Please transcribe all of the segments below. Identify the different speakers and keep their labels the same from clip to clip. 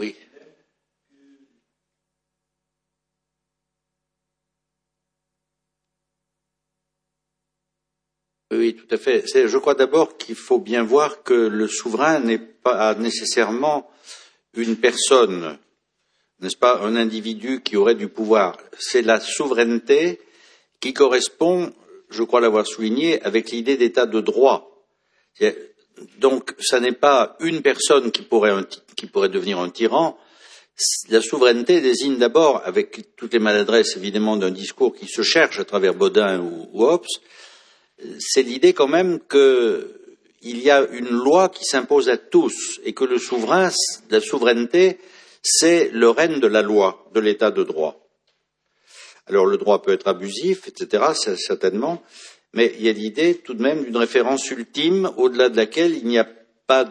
Speaker 1: Oui. Oui, tout à fait. Je crois d'abord qu'il faut bien voir que le souverain n'est pas nécessairement une personne, n'est-ce pas, un individu qui aurait du pouvoir. C'est la souveraineté qui correspond, je crois l'avoir souligné, avec l'idée d'état de droit. Donc, ça n'est pas une personne qui pourrait devenir un tyran. La souveraineté désigne d'abord, avec toutes les maladresses évidemment d'un discours qui se cherche à travers Bodin ou Hobbes, c'est l'idée quand même qu'il y a une loi qui s'impose à tous et que le souverain, la souveraineté, c'est le règne de la loi, de l'état de droit. Alors le droit peut être abusif, etc., certainement, mais il y a l'idée tout de même d'une référence ultime au-delà de laquelle il n'y a pas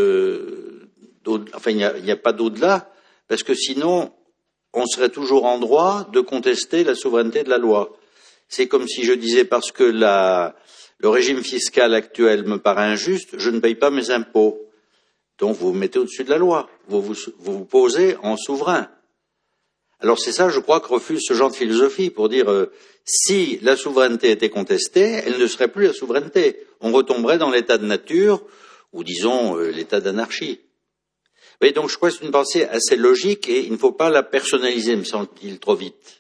Speaker 1: il n'y a pas d'au-delà, parce que sinon on serait toujours en droit de contester la souveraineté de la loi. C'est comme si je disais parce que le régime fiscal actuel me paraît injuste, je ne paye pas mes impôts. Donc vous vous mettez au-dessus de la loi, vous vous posez en souverain. Alors c'est ça, je crois, que refuse ce genre de philosophie pour dire si la souveraineté était contestée, elle ne serait plus la souveraineté. On retomberait dans l'état de nature ou disons l'état d'anarchie. Oui, donc je crois que c'est une pensée assez logique et il ne faut pas la personnaliser, me semble-t-il, trop vite.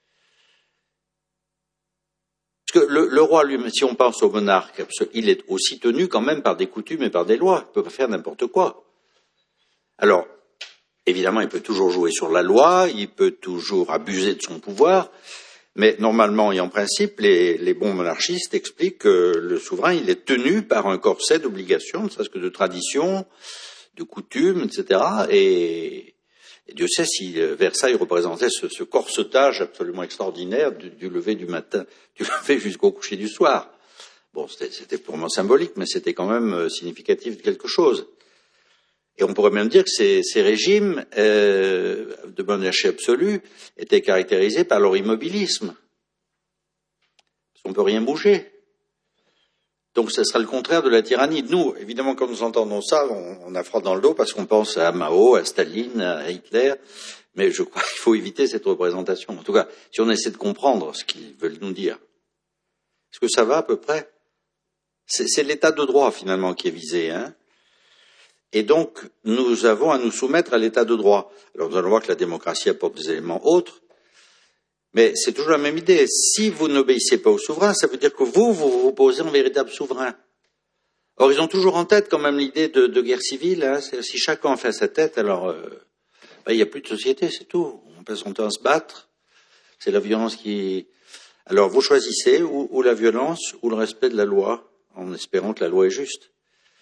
Speaker 1: Parce que le roi lui-même, si on pense au monarque, il est aussi tenu quand même par des coutumes et par des lois. Il ne peut pas faire n'importe quoi. Alors, évidemment, il peut toujours jouer sur la loi, il peut toujours abuser de son pouvoir, mais normalement et en principe, les bons monarchistes expliquent que le souverain, il est tenu par un corset d'obligations, ne serait-ce que de traditions, de coutumes, etc. Et Dieu sait si Versailles représentait ce corsetage absolument extraordinaire du lever du matin, du lever jusqu'au coucher du soir. Bon, c'était purement symbolique, mais c'était quand même significatif de quelque chose. Et on pourrait même dire que ces régimes de monarchie absolue étaient caractérisés par leur immobilisme. Parce qu'on ne peut rien bouger. Donc ce sera le contraire de la tyrannie. Nous, évidemment, quand nous entendons ça, on a froid dans le dos parce qu'on pense à Mao, à Staline, à Hitler, mais je crois qu'il faut éviter cette représentation. En tout cas, si on essaie de comprendre ce qu'ils veulent nous dire. Est-ce que ça va à peu près? C'est l'état de droit, finalement, qui est visé, hein. Et donc, nous avons à nous soumettre à l'état de droit. Alors, nous allons voir que la démocratie apporte des éléments autres, mais c'est toujours la même idée. Si vous n'obéissez pas au souverain, ça veut dire que vous opposez en véritable souverain. Or, ils ont toujours en tête quand même l'idée de guerre civile. Hein. Si chacun fait sa tête, alors il n'y a plus de société, c'est tout. On passe son temps à se battre. C'est la violence qui... Alors, vous choisissez ou la violence ou le respect de la loi, en espérant que la loi est juste.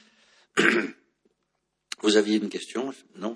Speaker 1: Vous aviez une question? Non,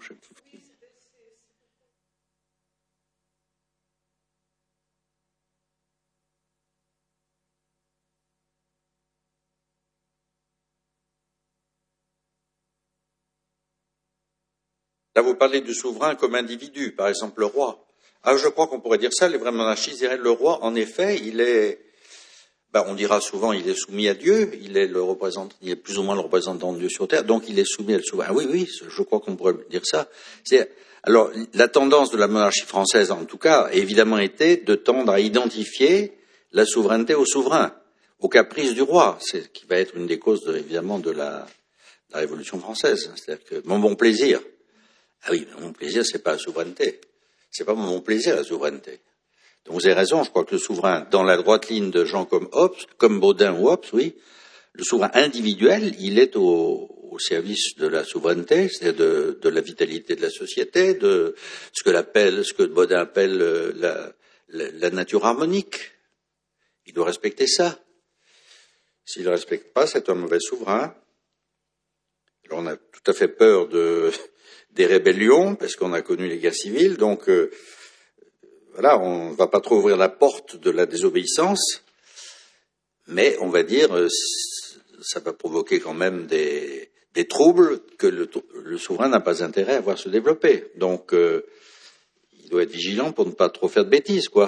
Speaker 1: Là, vous parlez du souverain comme individu, par exemple le roi. Ah, je crois qu'on pourrait dire ça, les vrais monarchistes diraient le roi, en effet, il est, on dira souvent, il est soumis à Dieu, il est plus ou moins le représentant de Dieu sur terre, donc il est soumis à le souverain. Oui, oui, je crois qu'on pourrait dire ça. Alors, la tendance de la monarchie française, en tout cas, a évidemment été de tendre à identifier la souveraineté au souverain, au caprice du roi, c'est qui va être une des causes, évidemment, de la Révolution française. C'est-à-dire que mon bon plaisir. Ah oui, mais mon plaisir, c'est pas la souveraineté. C'est pas mon plaisir, la souveraineté. Donc vous avez raison, je crois que le souverain, dans la droite ligne de gens comme Hobbes, comme Bodin ou Hobbes, oui, le souverain individuel, il est au service de la souveraineté, c'est-à-dire de la vitalité de la société, de ce que Bodin appelle la nature harmonique. Il doit respecter ça. S'il ne le respecte pas, c'est un mauvais souverain. Alors on a tout à fait peur des rébellions, parce qu'on a connu les guerres civiles, donc voilà, on ne va pas trop ouvrir la porte de la désobéissance, mais on va dire, ça va provoquer quand même des troubles que le souverain n'a pas intérêt à voir se développer. Donc, il doit être vigilant pour ne pas trop faire de bêtises, quoi.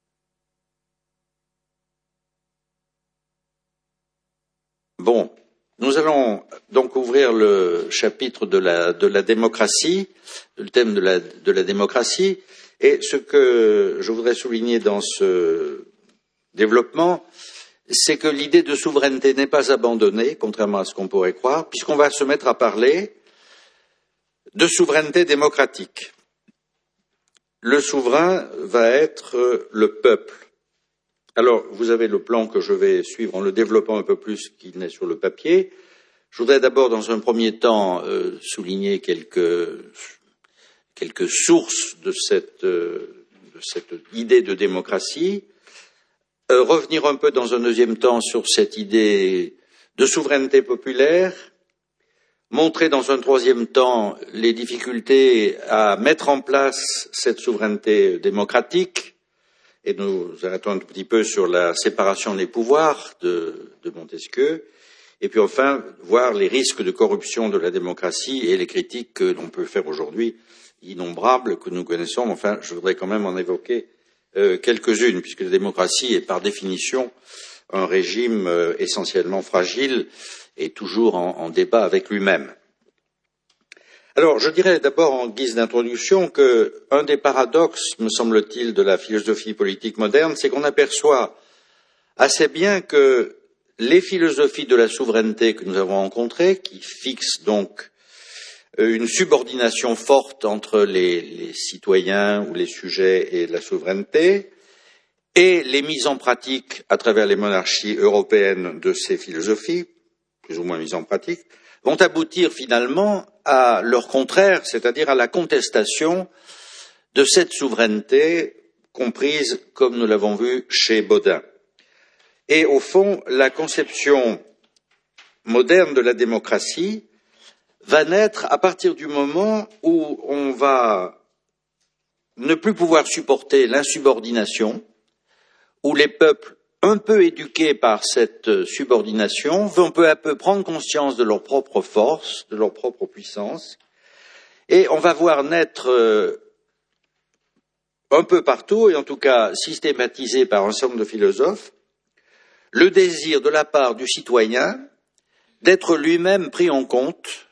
Speaker 1: Bon, Nous allons donc ouvrir le chapitre de la démocratie, le thème de la démocratie, et ce que je voudrais souligner dans ce développement, c'est que l'idée de souveraineté n'est pas abandonnée, contrairement à ce qu'on pourrait croire, puisqu'on va se mettre à parler de souveraineté démocratique. Le souverain va être le peuple. Alors, vous avez le plan que je vais suivre en le développant un peu plus qu'il n'est sur le papier. Je voudrais d'abord, dans un premier temps, souligner quelques sources de cette idée de démocratie, revenir un peu dans un deuxième temps sur cette idée de souveraineté populaire, montrer dans un troisième temps les difficultés à mettre en place cette souveraineté démocratique, et nous arrêtons un tout petit peu sur la séparation des pouvoirs de Montesquieu, et puis enfin voir les risques de corruption de la démocratie et les critiques que l'on peut faire aujourd'hui, innombrables, que nous connaissons. Enfin, je voudrais quand même en évoquer quelques-unes, puisque la démocratie est par définition un régime essentiellement fragile et toujours en débat avec lui-même. Alors, je dirais d'abord en guise d'introduction qu'un des paradoxes, me semble-t-il, de la philosophie politique moderne, c'est qu'on aperçoit assez bien que les philosophies de la souveraineté que nous avons rencontrées, qui fixent donc une subordination forte entre les citoyens ou les sujets et la souveraineté, et les mises en pratique à travers les monarchies européennes de ces philosophies, plus ou moins mises en pratique, vont aboutir finalement à leur contraire, c'est-à-dire à la contestation de cette souveraineté comprise, comme nous l'avons vu, chez Bodin. Et au fond, la conception moderne de la démocratie va naître à partir du moment où on va ne plus pouvoir supporter l'insubordination, où les peuples un peu éduqués par cette subordination vont peu à peu prendre conscience de leur propre force, de leur propre puissance, et on va voir naître un peu partout, et en tout cas systématisé par un certain nombre de philosophes, le désir de la part du citoyen d'être lui-même pris en compte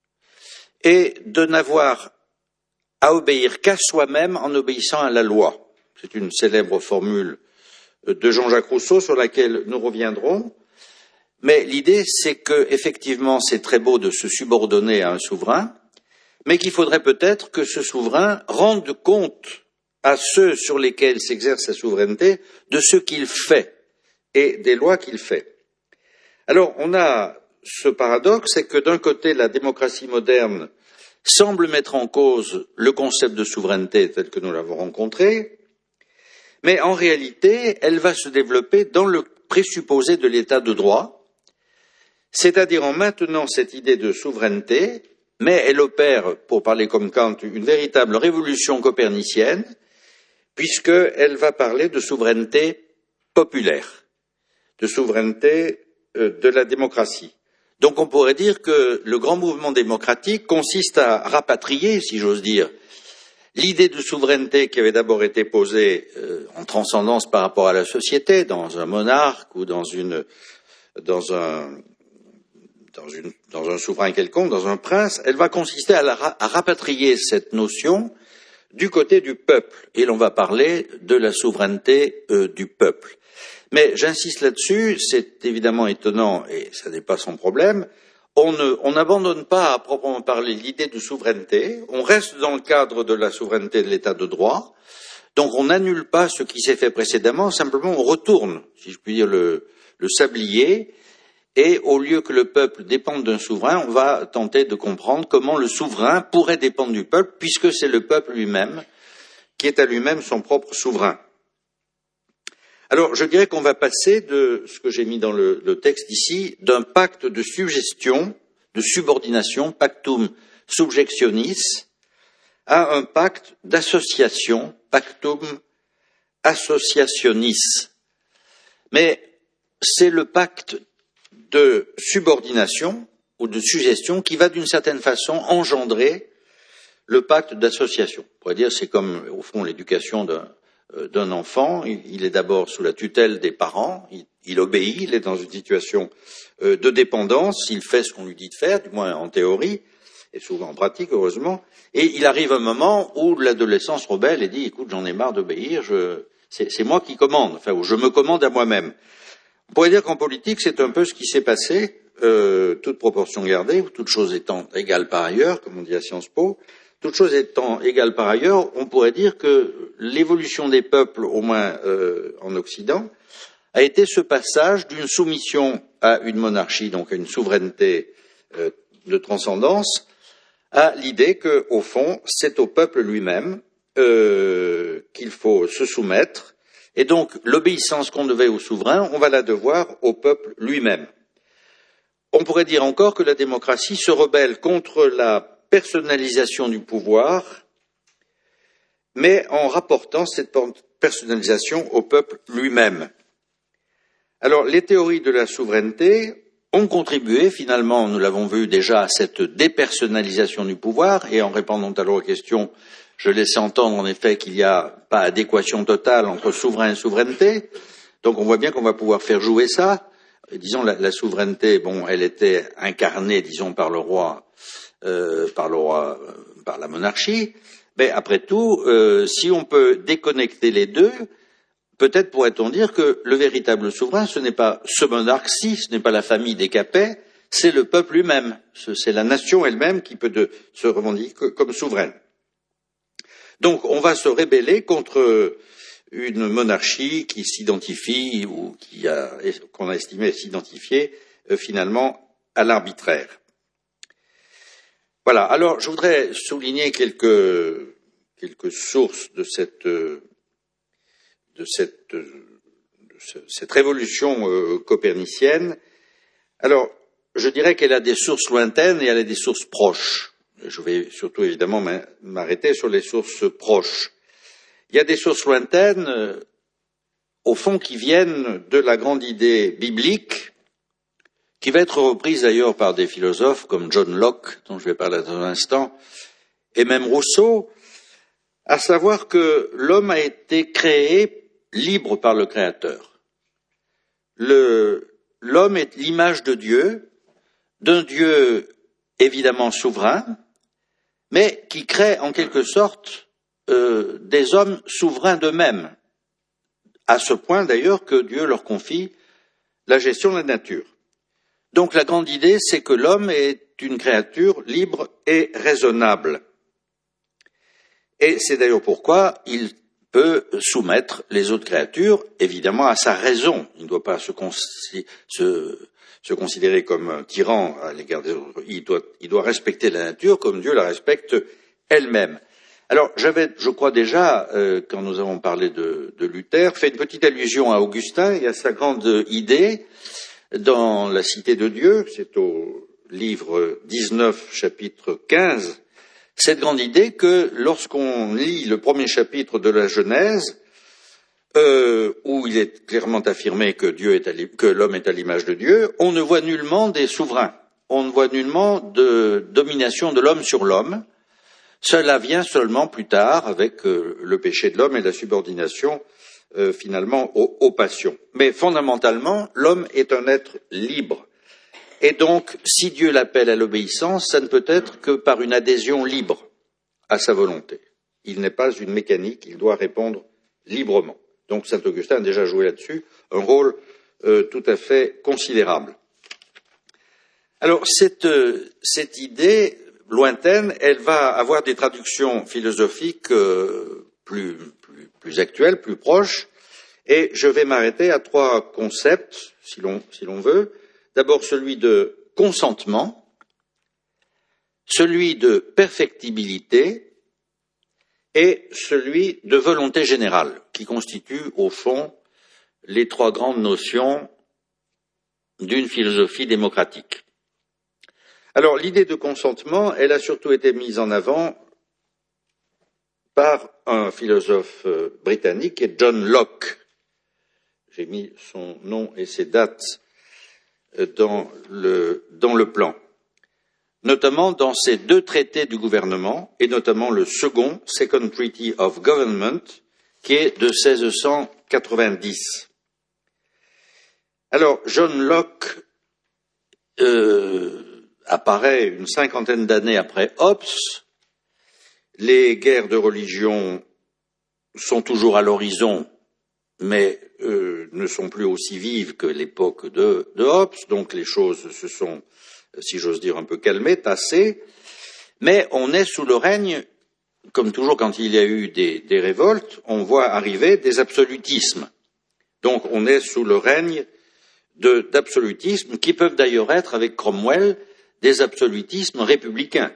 Speaker 1: et de n'avoir à obéir qu'à soi-même en obéissant à la loi. C'est une célèbre formule de Jean-Jacques Rousseau sur laquelle nous reviendrons. Mais l'idée, c'est que, effectivement, c'est très beau de se subordonner à un souverain, mais qu'il faudrait peut-être que ce souverain rende compte à ceux sur lesquels s'exerce sa souveraineté de ce qu'il fait et des lois qu'il fait. Alors, on a ce paradoxe, c'est que d'un côté, la démocratie moderne semble mettre en cause le concept de souveraineté tel que nous l'avons rencontré, mais en réalité, elle va se développer dans le présupposé de l'état de droit, c'est-à-dire en maintenant cette idée de souveraineté, mais elle opère, pour parler comme Kant, une véritable révolution copernicienne, puisqu'elle va parler de souveraineté populaire, de souveraineté de la démocratie. Donc on pourrait dire que le grand mouvement démocratique consiste à rapatrier, si j'ose dire, l'idée de souveraineté qui avait d'abord été posée en transcendance par rapport à la société, dans un monarque ou dans un souverain quelconque, dans un prince, elle va consister à rapatrier cette notion du côté du peuple. Et l'on va parler de la souveraineté du peuple. Mais j'insiste là-dessus, c'est évidemment étonnant et ça n'est pas sans problème. On n'abandonne pas à proprement parler l'idée de souveraineté, on reste dans le cadre de la souveraineté de l'état de droit, donc on n'annule pas ce qui s'est fait précédemment, simplement on retourne, si je puis dire, le sablier, et au lieu que le peuple dépende d'un souverain, on va tenter de comprendre comment le souverain pourrait dépendre du peuple, puisque c'est le peuple lui-même qui est à lui-même son propre souverain. Alors, je dirais qu'on va passer de ce que j'ai mis dans le texte ici, d'un pacte de suggestion, de subordination, pactum subjectionis, à un pacte d'association, pactum associationis. Mais c'est le pacte de subordination ou de suggestion qui va d'une certaine façon engendrer le pacte d'association. On pourrait dire c'est comme, au fond, l'éducation d'un enfant. Il est d'abord sous la tutelle des parents, il obéit, il est dans une situation de dépendance, il fait ce qu'on lui dit de faire, du moins en théorie, et souvent en pratique, heureusement, et il arrive un moment où l'adolescence rebelle et dit, écoute, j'en ai marre d'obéir, c'est moi qui commande, enfin, où je me commande à moi-même. On pourrait dire qu'en politique, c'est un peu ce qui s'est passé, toute proportion gardée, ou toute chose étant égale par ailleurs, comme on dit à Sciences Po, toute chose étant égale par ailleurs, on pourrait dire que l'évolution des peuples, au moins en Occident, a été ce passage d'une soumission à une monarchie, donc à une souveraineté de transcendance, à l'idée que, au fond, c'est au peuple lui-même qu'il faut se soumettre, et donc l'obéissance qu'on devait au souverain, on va la devoir au peuple lui-même. On pourrait dire encore que la démocratie se rebelle contre la personnalisation du pouvoir, mais en rapportant cette personnalisation au peuple lui-même. Alors, les théories de la souveraineté ont contribué, finalement, nous l'avons vu déjà, à cette dépersonnalisation du pouvoir, et en répondant alors aux questions, je laissais entendre en effet qu'il n'y a pas adéquation totale entre souverain et souveraineté, donc on voit bien qu'on va pouvoir faire jouer ça. Et disons, la souveraineté, bon, elle était incarnée, disons, par le roi, par la monarchie, mais après tout, si on peut déconnecter les deux, peut-être pourrait-on dire que le véritable souverain, ce n'est pas ce monarque-ci, ce n'est pas la famille des Capets, c'est le peuple lui-même, c'est la nation elle-même qui peut se revendiquer comme souveraine. Donc on va se rebeller contre une monarchie qui s'identifie ou qu'on a estimé s'identifier finalement à l'arbitraire. Voilà, alors je voudrais souligner quelques sources de cette révolution copernicienne. Alors, je dirais qu'elle a des sources lointaines et elle a des sources proches. Je vais surtout évidemment m'arrêter sur les sources proches. Il y a des sources lointaines, au fond, qui viennent de la grande idée biblique, qui va être reprise d'ailleurs par des philosophes comme John Locke, dont je vais parler dans un instant, et même Rousseau, à savoir que l'homme a été créé libre par le Créateur. L'homme est l'image de Dieu, d'un Dieu évidemment souverain, mais qui crée en quelque sorte des hommes souverains d'eux-mêmes, à ce point d'ailleurs que Dieu leur confie la gestion de la nature. Donc la grande idée, c'est que l'homme est une créature libre et raisonnable. Et c'est d'ailleurs pourquoi il peut soumettre les autres créatures, évidemment, à sa raison. Il ne doit pas se considérer comme un tyran à l'égard des autres. Il doit respecter la nature comme Dieu la respecte elle-même. Alors, j'avais, je crois déjà, quand nous avons parlé de Luther, fait une petite allusion à Augustin et à sa grande idée dans La Cité de Dieu, c'est au livre 19, chapitre 15, cette grande idée que lorsqu'on lit le premier chapitre de la Genèse, où il est clairement affirmé que l'homme est à l'image de Dieu, on ne voit nullement des souverains, on ne voit nullement de domination de l'homme sur l'homme. Cela vient seulement plus tard avec le péché de l'homme et la subordination finalement aux passions. Mais fondamentalement, l'homme est un être libre. Et donc, si Dieu l'appelle à l'obéissance, ça ne peut être que par une adhésion libre à sa volonté. Il n'est pas une mécanique, il doit répondre librement. Donc, saint Augustin a déjà joué là-dessus un rôle tout à fait considérable. Alors, cette idée lointaine, elle va avoir des traductions philosophiques plus actuelles, plus proches, et je vais m'arrêter à trois concepts, si l'on veut. D'abord celui de consentement, celui de perfectibilité et celui de volonté générale, qui constituent au fond les trois grandes notions d'une philosophie démocratique. Alors l'idée de consentement, elle a surtout été mise en avant par un philosophe britannique qui est John Locke. J'ai mis son nom et ses dates dans le plan, notamment dans ces deux traités du gouvernement, et notamment le second, Second Treaty of Government, qui est de 1690. Alors, John Locke apparaît une cinquantaine d'années après Hobbes. Les guerres de religion sont toujours à l'horizon, mais ne sont plus aussi vives que l'époque de Hobbes, donc les choses se sont, si j'ose dire, un peu calmées, tassées, mais on est sous le règne, comme toujours quand il y a eu des révoltes, on voit arriver des absolutismes. Donc on est sous le règne d'absolutismes qui peuvent d'ailleurs être, avec Cromwell, des absolutismes républicains.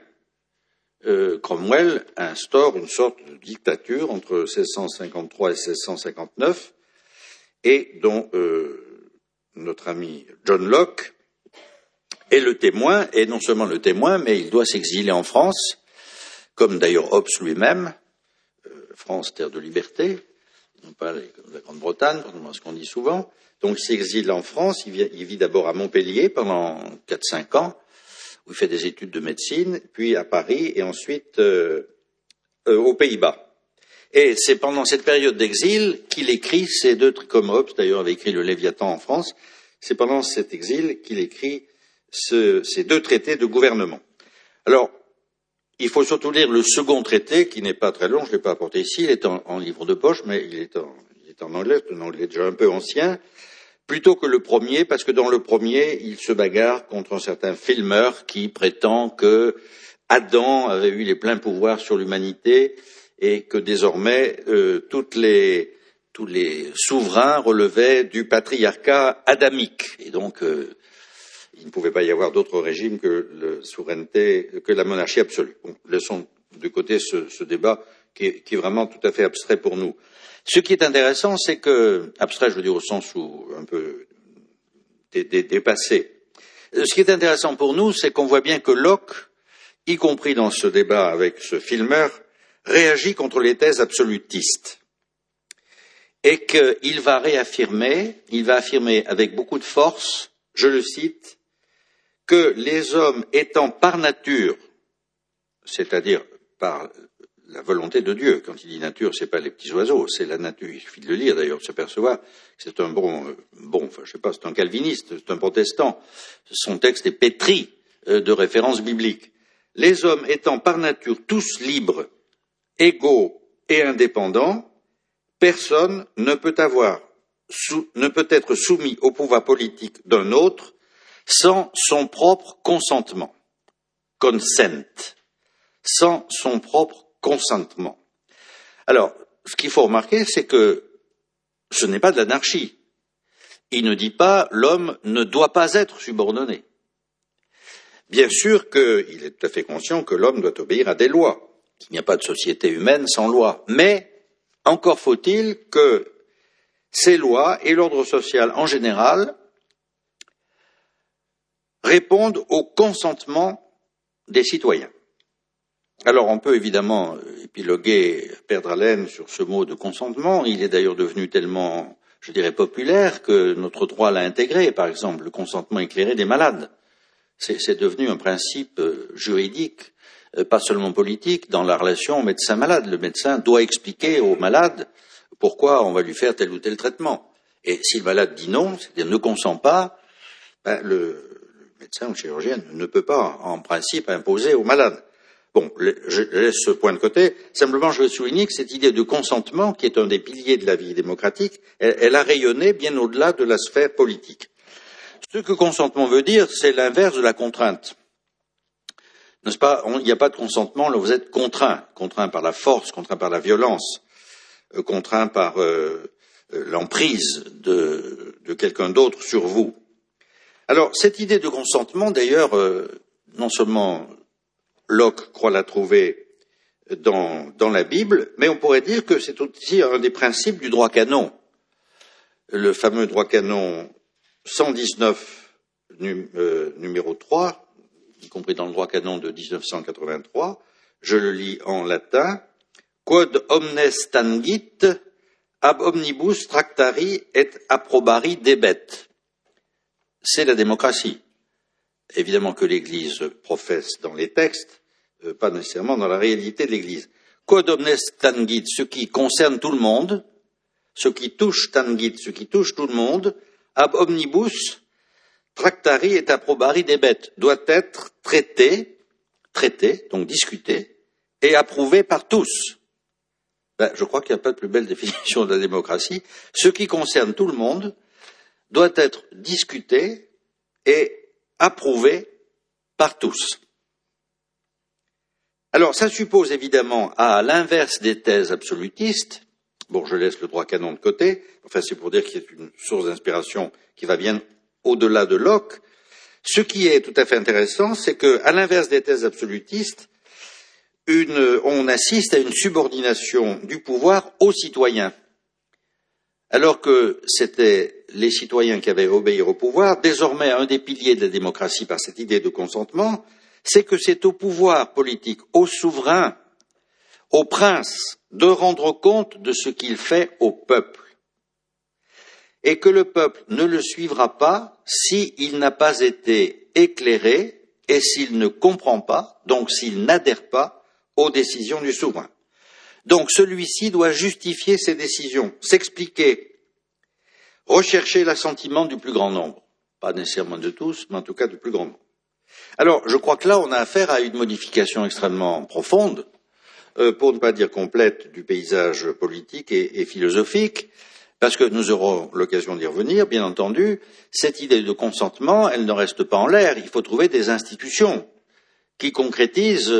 Speaker 1: Cromwell instaure une sorte de dictature entre 1653 et 1659 et dont notre ami John Locke est le témoin, et non seulement le témoin, mais il doit s'exiler en France, comme d'ailleurs Hobbes lui-même, France, terre de liberté, non pas la Grande-Bretagne, contrairement à ce qu'on dit souvent. Donc il s'exile en France, il vit d'abord à Montpellier pendant 4-5 ans, où il fait des études de médecine, puis à Paris et ensuite aux Pays-Bas. Et c'est pendant cette période d'exil qu'il écrit ces deux, comme Hobbes d'ailleurs avait écrit le Léviathan en France, c'est pendant cet exil qu'il écrit ces deux traités de gouvernement. Alors, il faut surtout lire le second traité, qui n'est pas très long, je ne l'ai pas apporté ici, il est en livre de poche, mais il est en anglais, un anglais déjà un peu ancien, plutôt que le premier, parce que dans le premier, il se bagarre contre un certain Filmer qui prétend que Adam avait eu les pleins pouvoirs sur l'humanité et que désormais tous les souverains relevaient du patriarcat adamique. Et donc, il ne pouvait pas y avoir d'autre régime que la monarchie absolue. Bon, laissons de côté ce débat qui est vraiment tout à fait abstrait pour nous. Ce qui est intéressant, c'est que, abstrait, je veux dire au sens où un peu dépassé. Ce qui est intéressant pour nous, c'est qu'on voit bien que Locke, y compris dans ce débat avec ce Filmer, réagit contre les thèses absolutistes. Et qu'il va affirmer avec beaucoup de force, je le cite, que les hommes étant par nature, c'est-à-dire par la volonté de Dieu, quand il dit nature, c'est pas les petits oiseaux, c'est la nature, il suffit de le lire d'ailleurs, de s'apercevoir que c'est un c'est un calviniste, c'est un protestant, son texte est pétri de références bibliques. Les hommes étant par nature tous libres, égaux et indépendants, personne ne peut être soumis au pouvoir politique d'un autre sans son propre consentement. Consent. Sans son propre consentement. Alors, ce qu'il faut remarquer, c'est que ce n'est pas de l'anarchie. Il ne dit pas l'homme ne doit pas être subordonné. Bien sûr qu'il est tout à fait conscient que l'homme doit obéir à des lois, qu'il n'y a pas de société humaine sans loi. Mais encore faut-il que ces lois et l'ordre social en général répondent au consentement des citoyens. Alors on peut évidemment épiloguer, perdre haleine sur ce mot de consentement. Il est d'ailleurs devenu tellement, je dirais, populaire que notre droit l'a intégré. Par exemple, le consentement éclairé des malades. C'est devenu un principe juridique, pas seulement politique, dans la relation médecin-malade. Le médecin doit expliquer au malade pourquoi on va lui faire tel ou tel traitement. Et si le malade dit non, c'est-à-dire ne consent pas, le médecin ou le chirurgien ne peut pas, en principe, imposer au malade. Bon, je laisse ce point de côté. Simplement, je veux souligner que cette idée de consentement, qui est un des piliers de la vie démocratique, elle a rayonné bien au-delà de la sphère politique. Ce que consentement veut dire, c'est l'inverse de la contrainte. N'est-ce pas? Il n'y a pas de consentement là où vous êtes contraint. Contraint par la force, contraint par la violence, contraint par l'emprise de quelqu'un d'autre sur vous. Alors, cette idée de consentement, d'ailleurs, non seulement Locke croit la trouver dans la Bible, mais on pourrait dire que c'est aussi un des principes du droit canon. Le fameux droit canon 119, numéro 3, y compris dans le droit canon de 1983, je le lis en latin, Quod omnes tangit, ab omnibus tractari et approbari debet. C'est la démocratie. Évidemment que l'Église professe dans les textes, pas nécessairement dans la réalité de l'Église. Quod omnes tangit, ce qui concerne tout le monde, ce qui touche tangit, ce qui touche tout le monde, ab omnibus tractari et approbari debet, doit être traité, donc discuté, et approuvé par tous. Je crois qu'il n'y a pas de plus belle définition de la démocratie. Ce qui concerne tout le monde doit être discuté et approuvé par tous. Alors, ça suppose évidemment, à l'inverse des thèses absolutistes, bon, je laisse le droit canon de côté, enfin c'est pour dire qu'il y a une source d'inspiration qui va bien au-delà de Locke. Ce qui est tout à fait intéressant, c'est qu'à l'inverse des thèses absolutistes, on assiste à une subordination du pouvoir aux citoyens. Alors que c'était les citoyens qui avaient à obéir au pouvoir, désormais un des piliers de la démocratie par cette idée de consentement, c'est que c'est au pouvoir politique, au souverain, au prince, de rendre compte de ce qu'il fait au peuple. Et que le peuple ne le suivra pas s'il n'a pas été éclairé et s'il ne comprend pas, donc s'il n'adhère pas aux décisions du souverain. Donc celui-ci doit justifier ses décisions, s'expliquer, rechercher l'assentiment du plus grand nombre. Pas nécessairement de tous, mais en tout cas du plus grand nombre. Alors, je crois que là, on a affaire à une modification extrêmement profonde, pour ne pas dire complète, du paysage politique et philosophique, parce que nous aurons l'occasion d'y revenir, bien entendu. Cette idée de consentement, elle ne reste pas en l'air. Il faut trouver des institutions qui concrétisent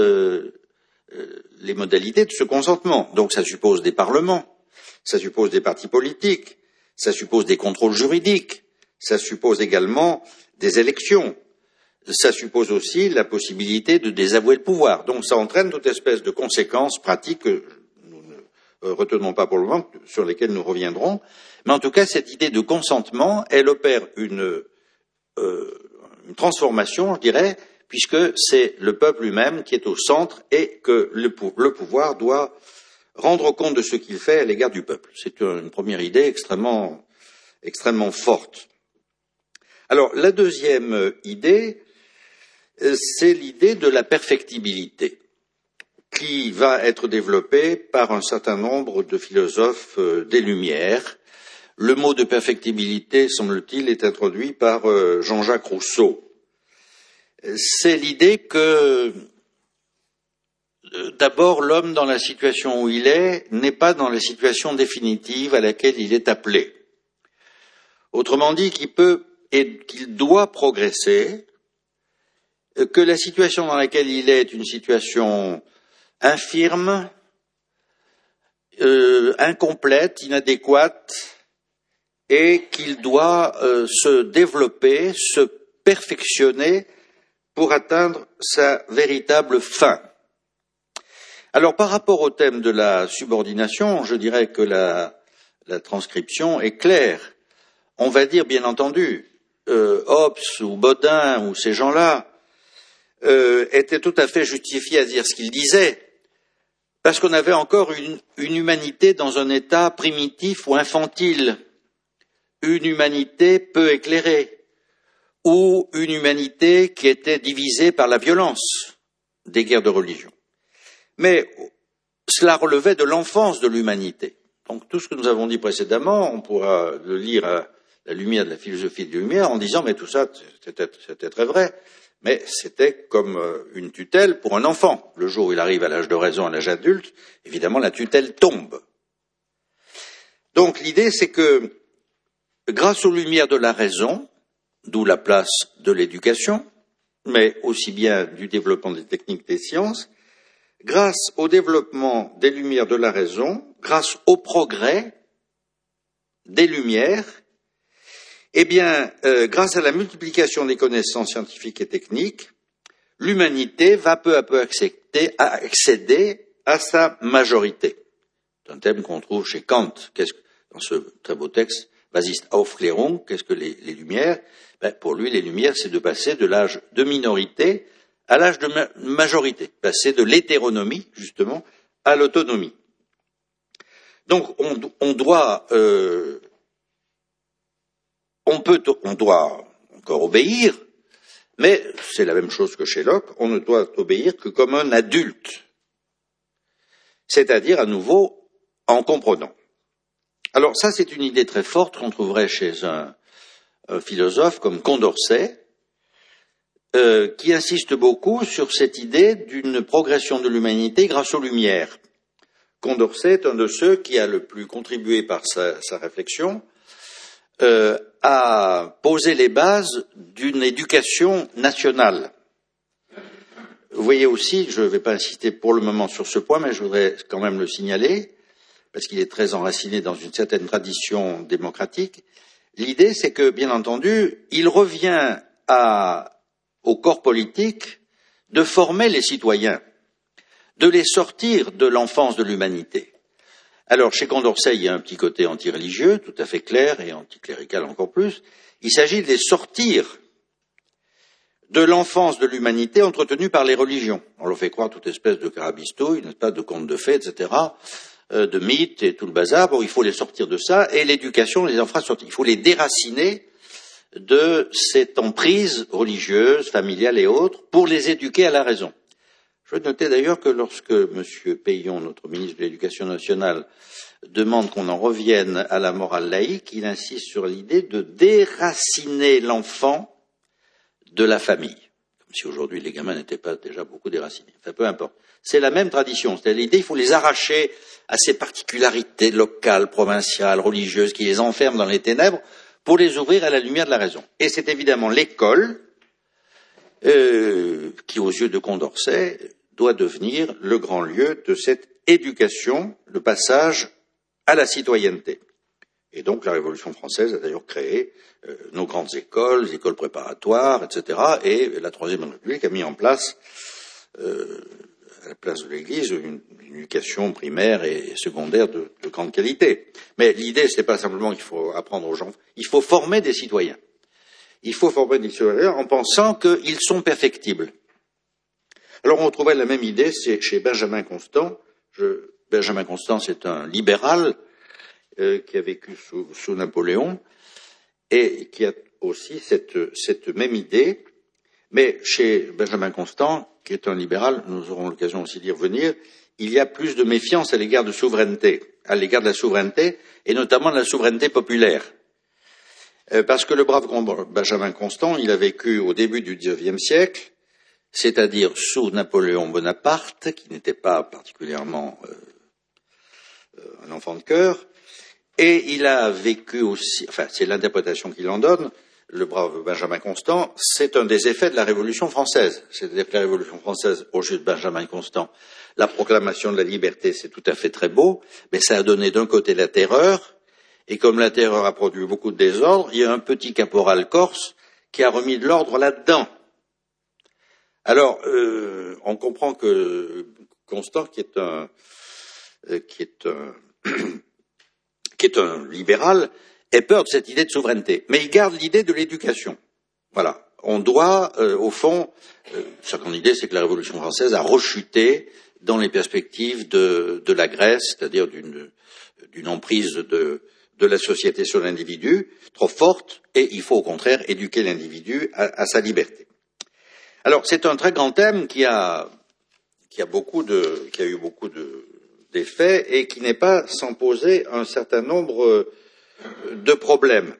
Speaker 1: les modalités de ce consentement. Donc ça suppose des parlements, ça suppose des partis politiques, ça suppose des contrôles juridiques, ça suppose également des élections, ça suppose aussi la possibilité de désavouer le pouvoir. Donc ça entraîne toute espèce de conséquences pratiques que nous ne retenons pas pour le moment, sur lesquelles nous reviendrons. Mais en tout cas, cette idée de consentement, elle opère une transformation, je dirais, puisque c'est le peuple lui-même qui est au centre et que le pouvoir doit rendre compte de ce qu'il fait à l'égard du peuple. C'est une première idée extrêmement forte. Alors, la deuxième idée, c'est l'idée de la perfectibilité, qui va être développée par un certain nombre de philosophes des Lumières. Le mot de perfectibilité, semble-t-il, est introduit par Jean-Jacques Rousseau. C'est l'idée que, d'abord, l'homme, dans la situation où il est, n'est pas dans la situation définitive à laquelle il est appelé. Autrement dit, qu'il peut et qu'il doit progresser, que la situation dans laquelle il est une situation infirme, incomplète, inadéquate, et qu'il doit se développer, se perfectionner pour atteindre sa véritable fin. Alors, par rapport au thème de la subordination, je dirais que la transcription est claire. On va dire, bien entendu, Hobbes ou Bodin ou ces gens-là étaient tout à fait justifiés à dire ce qu'ils disaient, parce qu'on avait encore une humanité dans un état primitif ou infantile, une humanité peu éclairée, ou une humanité qui était divisée par la violence des guerres de religion. Mais cela relevait de l'enfance de l'humanité. Donc tout ce que nous avons dit précédemment, on pourra le lire à la lumière de la philosophie de Lumière en disant mais tout ça c'était très vrai, mais c'était comme une tutelle pour un enfant. Le jour où il arrive à l'âge de raison, à l'âge adulte, évidemment la tutelle tombe. Donc l'idée c'est que grâce aux lumières de la raison, d'où la place de l'éducation, mais aussi bien du développement des techniques des sciences, grâce au développement des lumières de la raison, grâce au progrès des lumières, eh bien, grâce à la multiplication des connaissances scientifiques et techniques, l'humanité va peu à peu accéder à sa majorité. C'est un thème qu'on trouve chez Kant, dans ce très beau texte, Was ist Aufklärung, qu'est-ce que les lumières? Pour lui, les lumières, c'est de passer de l'âge de minorité à l'âge de majorité, passer de l'hétéronomie, justement, à l'autonomie. Donc, on doit encore obéir, mais c'est la même chose que chez Locke, on ne doit obéir que comme un adulte, c'est-à-dire à nouveau en comprenant. Alors ça, c'est une idée très forte qu'on trouverait chez un un philosophe comme Condorcet, qui insiste beaucoup sur cette idée d'une progression de l'humanité grâce aux Lumières. Condorcet est un de ceux qui a le plus contribué par sa réflexion à poser les bases d'une éducation nationale. Vous voyez aussi, je ne vais pas insister pour le moment sur ce point, mais je voudrais quand même le signaler, parce qu'il est très enraciné dans une certaine tradition démocratique. L'idée, c'est que, bien entendu, il revient au corps politique de former les citoyens, de les sortir de l'enfance de l'humanité. Alors, chez Condorcet, il y a un petit côté antireligieux, tout à fait clair, et anticlérical encore plus. Il s'agit de les sortir de l'enfance de l'humanité entretenue par les religions. On leur fait croire toute espèce de carabistouille, n'est-ce pas, de contes de fées, etc., de mythes et tout le bazar. Bon, il faut les sortir de ça, et l'éducation les en fera sortir. Il faut les déraciner de cette emprise religieuse, familiale et autres, pour les éduquer à la raison. Je veux noter d'ailleurs que lorsque M. Peillon, notre ministre de l'Éducation nationale, demande qu'on en revienne à la morale laïque, il insiste sur l'idée de déraciner l'enfant de la famille. Comme si aujourd'hui les gamins n'étaient pas déjà beaucoup déracinés. Enfin, peu importe. C'est la même tradition. C'est-à-dire l'idée, il faut les arracher à ces particularités locales, provinciales, religieuses, qui les enferment dans les ténèbres, pour les ouvrir à la lumière de la raison. Et c'est évidemment l'école qui, aux yeux de Condorcet, doit devenir le grand lieu de cette éducation, le passage à la citoyenneté. Et donc la Révolution française a d'ailleurs créé nos grandes écoles, les écoles préparatoires, etc. Et la Troisième République a mis en place, à la place de l'Église, une éducation primaire et secondaire de grande qualité. Mais l'idée, ce n'est pas simplement qu'il faut apprendre aux gens, il faut former des citoyens. Il faut former des citoyens en pensant qu'ils sont perfectibles. Alors on retrouvait la même idée chez Benjamin Constant. Benjamin Constant, c'est un libéral qui a vécu sous Napoléon et qui a aussi cette même idée. Mais chez Benjamin Constant, qui est un libéral, nous aurons l'occasion aussi d'y revenir, il y a plus de méfiance à l'égard de la souveraineté, et notamment de la souveraineté populaire. Parce que le brave Benjamin Constant, il a vécu au début du XIXe siècle, c'est-à-dire sous Napoléon Bonaparte, qui n'était pas particulièrement un enfant de cœur, et il a vécu aussi, enfin c'est l'interprétation qu'il en donne, le brave Benjamin Constant, c'est un des effets de la Révolution française. C'est-à-dire que la Révolution française, au jeu de Benjamin Constant, la proclamation de la liberté, c'est tout à fait très beau, mais ça a donné d'un côté la terreur, et comme la terreur a produit beaucoup de désordre, il y a un petit caporal corse qui a remis de l'ordre là-dedans. Alors, on comprend que Constant, qui est un libéral, ait peur de cette idée de souveraineté. Mais il garde l'idée de l'éducation. Voilà. On doit, au fond, sa grande idée, c'est que la Révolution française a rechuté dans les perspectives de la Grèce, c'est-à-dire d'une emprise de la société sur l'individu trop forte, et il faut au contraire éduquer l'individu à sa liberté. Alors, c'est un très grand thème qui a eu beaucoup d'effets et qui n'est pas sans poser un certain nombre de problèmes.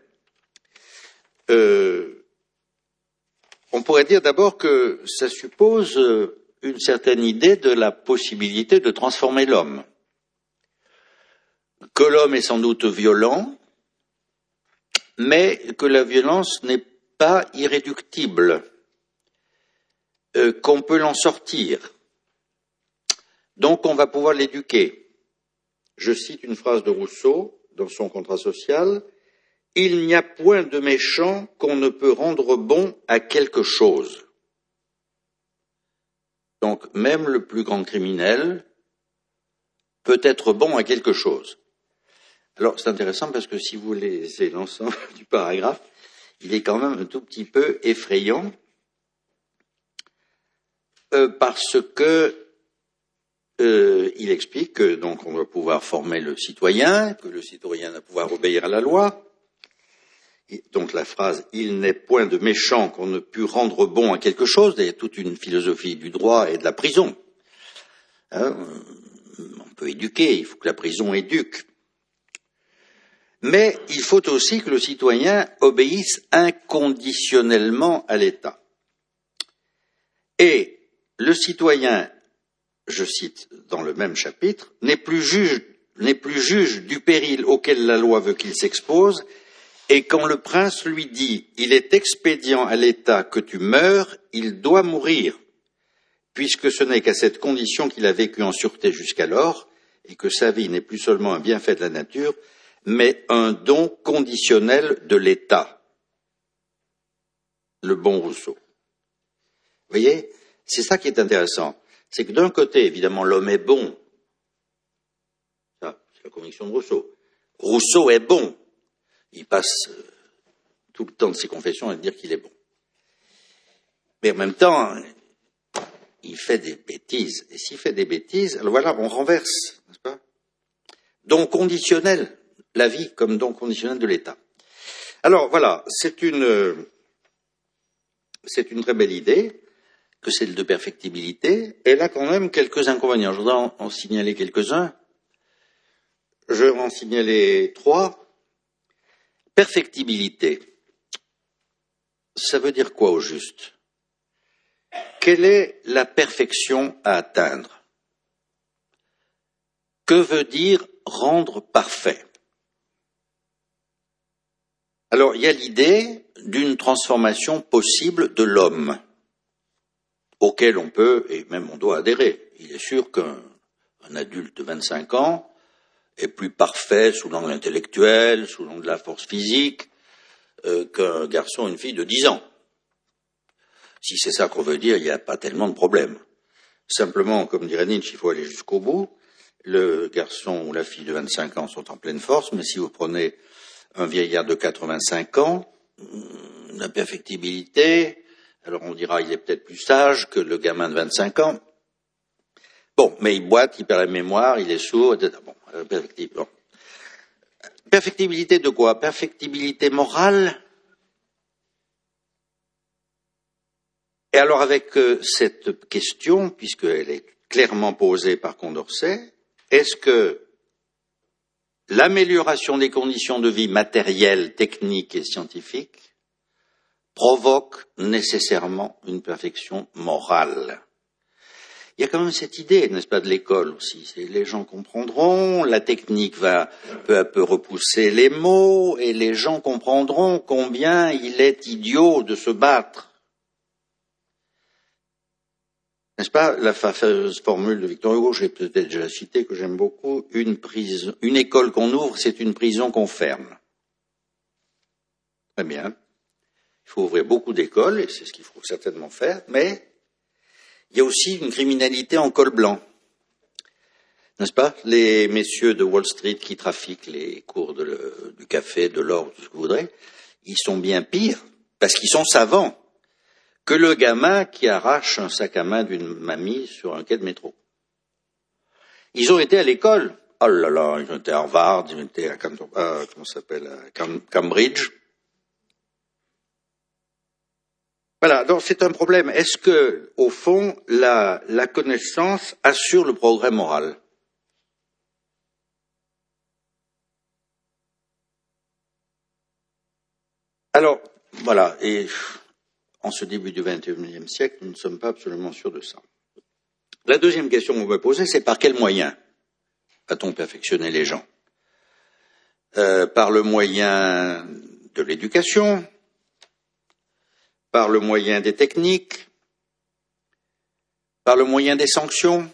Speaker 1: On pourrait dire d'abord que ça suppose une certaine idée de la possibilité de transformer l'homme. Que l'homme est sans doute violent, mais que la violence n'est pas irréductible, qu'on peut l'en sortir. Donc on va pouvoir l'éduquer. Je cite une phrase de Rousseau dans son Contrat social. « Il n'y a point de méchant qu'on ne peut rendre bon à quelque chose. » Donc même le plus grand criminel peut être bon à quelque chose. Alors c'est intéressant parce que si vous lisez l'ensemble du paragraphe, il est quand même un tout petit peu effrayant parce que il explique que donc on va pouvoir former le citoyen, que le citoyen va pouvoir obéir à la loi. Donc la phrase « il n'est point de méchant qu'on ne pût rendre bon à quelque chose », il y a toute une philosophie du droit et de la prison. On peut éduquer, il faut que la prison éduque. Mais il faut aussi que le citoyen obéisse inconditionnellement à l'État. Et le citoyen, je cite dans le même chapitre, n'est plus juge du péril auquel la loi veut qu'il s'expose, et quand le prince lui dit « Il est expédient à l'État que tu meures, il doit mourir », puisque ce n'est qu'à cette condition qu'il a vécu en sûreté jusqu'alors, et que sa vie n'est plus seulement un bienfait de la nature, mais un don conditionnel de l'État. Le bon Rousseau. Vous voyez, c'est ça qui est intéressant. C'est que d'un côté, évidemment, l'homme est bon. Ça, c'est la conviction de Rousseau. Rousseau est bon. Il passe tout le temps de ses confessions à dire qu'il est bon. Mais en même temps, il fait des bêtises. Et s'il fait des bêtises, alors voilà, on renverse, n'est-ce pas? Don conditionnel, la vie comme don conditionnel de l'État. Alors voilà, c'est une très belle idée, que celle de perfectibilité. Elle a quand même quelques inconvénients. Je voudrais en signaler quelques-uns. Je vais en signaler 3. Perfectibilité. Ça veut dire quoi au juste? Quelle est la perfection à atteindre? Que veut dire rendre parfait? Alors, il y a l'idée d'une transformation possible de l'homme, auquel on peut, et même on doit adhérer. Il est sûr qu'un adulte de 25 ans est plus parfait sous l'angle intellectuel, sous l'angle de la force physique, qu'un garçon ou une fille de 10 ans. Si c'est ça qu'on veut dire, il n'y a pas tellement de problème. Simplement, comme dirait Nietzsche, il faut aller jusqu'au bout. Le garçon ou la fille de 25 ans sont en pleine force, mais si vous prenez un vieillard de 85 ans, la perfectibilité, alors on dira il est peut-être plus sage que le gamin de 25 ans. Bon, mais il boite, il perd la mémoire, il est sourd, etc. Bon, perfectibilité de quoi? Perfectibilité morale? Et alors avec cette question, puisqu'elle est clairement posée par Condorcet, est-ce que l'amélioration des conditions de vie matérielles, techniques et scientifiques provoque nécessairement une perfection morale? Il y a quand même cette idée, n'est-ce pas, de l'école aussi. Les gens comprendront, la technique va peu à peu repousser les mots, et les gens comprendront combien il est idiot de se battre. N'est-ce pas, la fameuse formule de Victor Hugo, j'ai peut-être déjà cité, que j'aime beaucoup, une école qu'on ouvre, c'est une prison qu'on ferme. Très bien. Il faut ouvrir beaucoup d'écoles, et c'est ce qu'il faut certainement faire, mais il y a aussi une criminalité en col blanc. N'est-ce pas? Les messieurs de Wall Street qui trafiquent les cours du café, de l'or, tout ce que vous voudrez, ils sont bien pires, parce qu'ils sont savants, que le gamin qui arrache un sac à main d'une mamie sur un quai de métro. Ils ont été à l'école. Oh là là, ils ont été à Harvard, ils ont été à Cambridge. Voilà, donc c'est un problème. Est-ce que, au fond, la connaissance assure le progrès moral? Alors, voilà, et en ce début du XXIe siècle, nous ne sommes pas absolument sûrs de ça. La deuxième question qu'on peut poser, c'est par quels moyens va-t-on perfectionner les gens? Par le moyen de l'éducation, par le moyen des techniques, par le moyen des sanctions,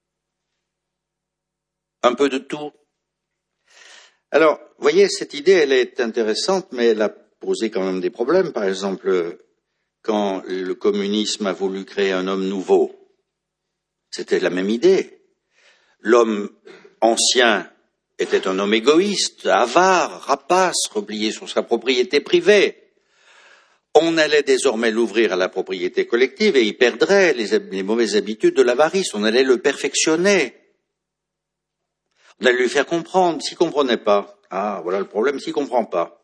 Speaker 1: un peu de tout. Alors, vous voyez, cette idée, elle est intéressante, mais elle a posé quand même des problèmes. Par exemple, quand le communisme a voulu créer un homme nouveau, c'était la même idée. L'homme ancien était un homme égoïste, avare, rapace, replié sur sa propriété privée. On allait désormais l'ouvrir à la propriété collective et il perdrait les mauvaises habitudes de l'avarice. On allait le perfectionner. On allait lui faire comprendre. S'il ne comprenait pas, ah, voilà le problème, s'il ne comprend pas.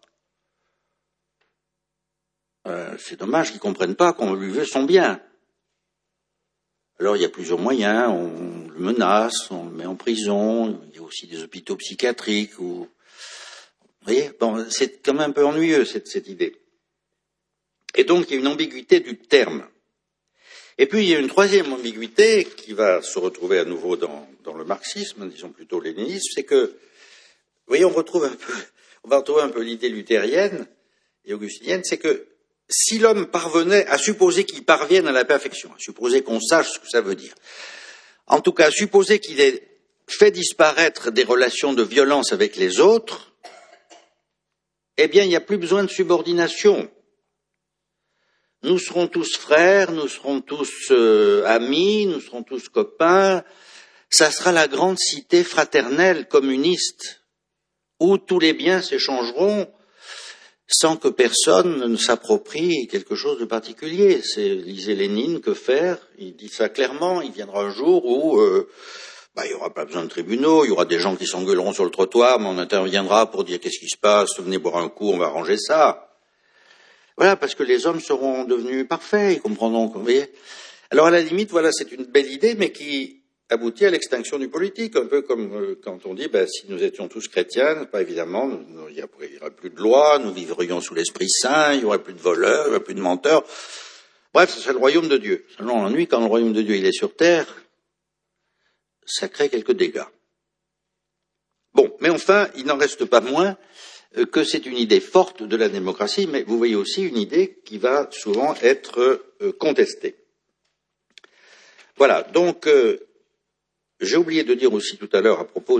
Speaker 1: C'est dommage qu'il ne comprenne pas qu'on lui veut son bien. Alors il y a plusieurs moyens, on le menace, on le met en prison, il y a aussi des hôpitaux psychiatriques où Vous voyez, bon, c'est quand même un peu ennuyeux cette idée. Et donc, il y a une ambiguïté du terme. Et puis, il y a une troisième ambiguïté qui va se retrouver à nouveau dans le marxisme, disons plutôt léninisme, c'est que, vous voyez, on va retrouver un peu l'idée luthérienne et augustinienne, c'est que si l'homme parvenait à supposer qu'il parvienne à la perfection, à supposer qu'on sache ce que ça veut dire, en tout cas, à supposer qu'il ait fait disparaître des relations de violence avec les autres, eh bien, il n'y a plus besoin de subordination. Nous serons tous frères, nous serons tous amis, nous serons tous copains. Ça sera la grande cité fraternelle communiste où tous les biens s'échangeront sans que personne ne s'approprie quelque chose de particulier. Lisez Lénine, que faire? Il dit ça clairement, il viendra un jour où il n'y aura pas besoin de tribunaux, il y aura des gens qui s'engueuleront sur le trottoir, mais on interviendra pour dire qu'est-ce qui se passe, venez boire un coup, on va arranger ça. Voilà, parce que les hommes seront devenus parfaits, ils comprendront. Vous voyez. Alors à la limite, voilà, c'est une belle idée, mais qui aboutit à l'extinction du politique, un peu comme quand on dit, si nous étions tous chrétiens, pas évidemment, il n'y aurait plus de loi, nous vivrions sous l'Esprit Saint, il n'y aurait plus de voleurs, il n'y aurait plus de menteurs. Bref, ce serait le royaume de Dieu. Seulement, l'ennui, quand le royaume de Dieu il est sur terre, ça crée quelques dégâts. Bon, mais enfin, il n'en reste pas moins que c'est une idée forte de la démocratie, mais vous voyez aussi une idée qui va souvent être contestée. Voilà, donc j'ai oublié de dire aussi tout à l'heure à propos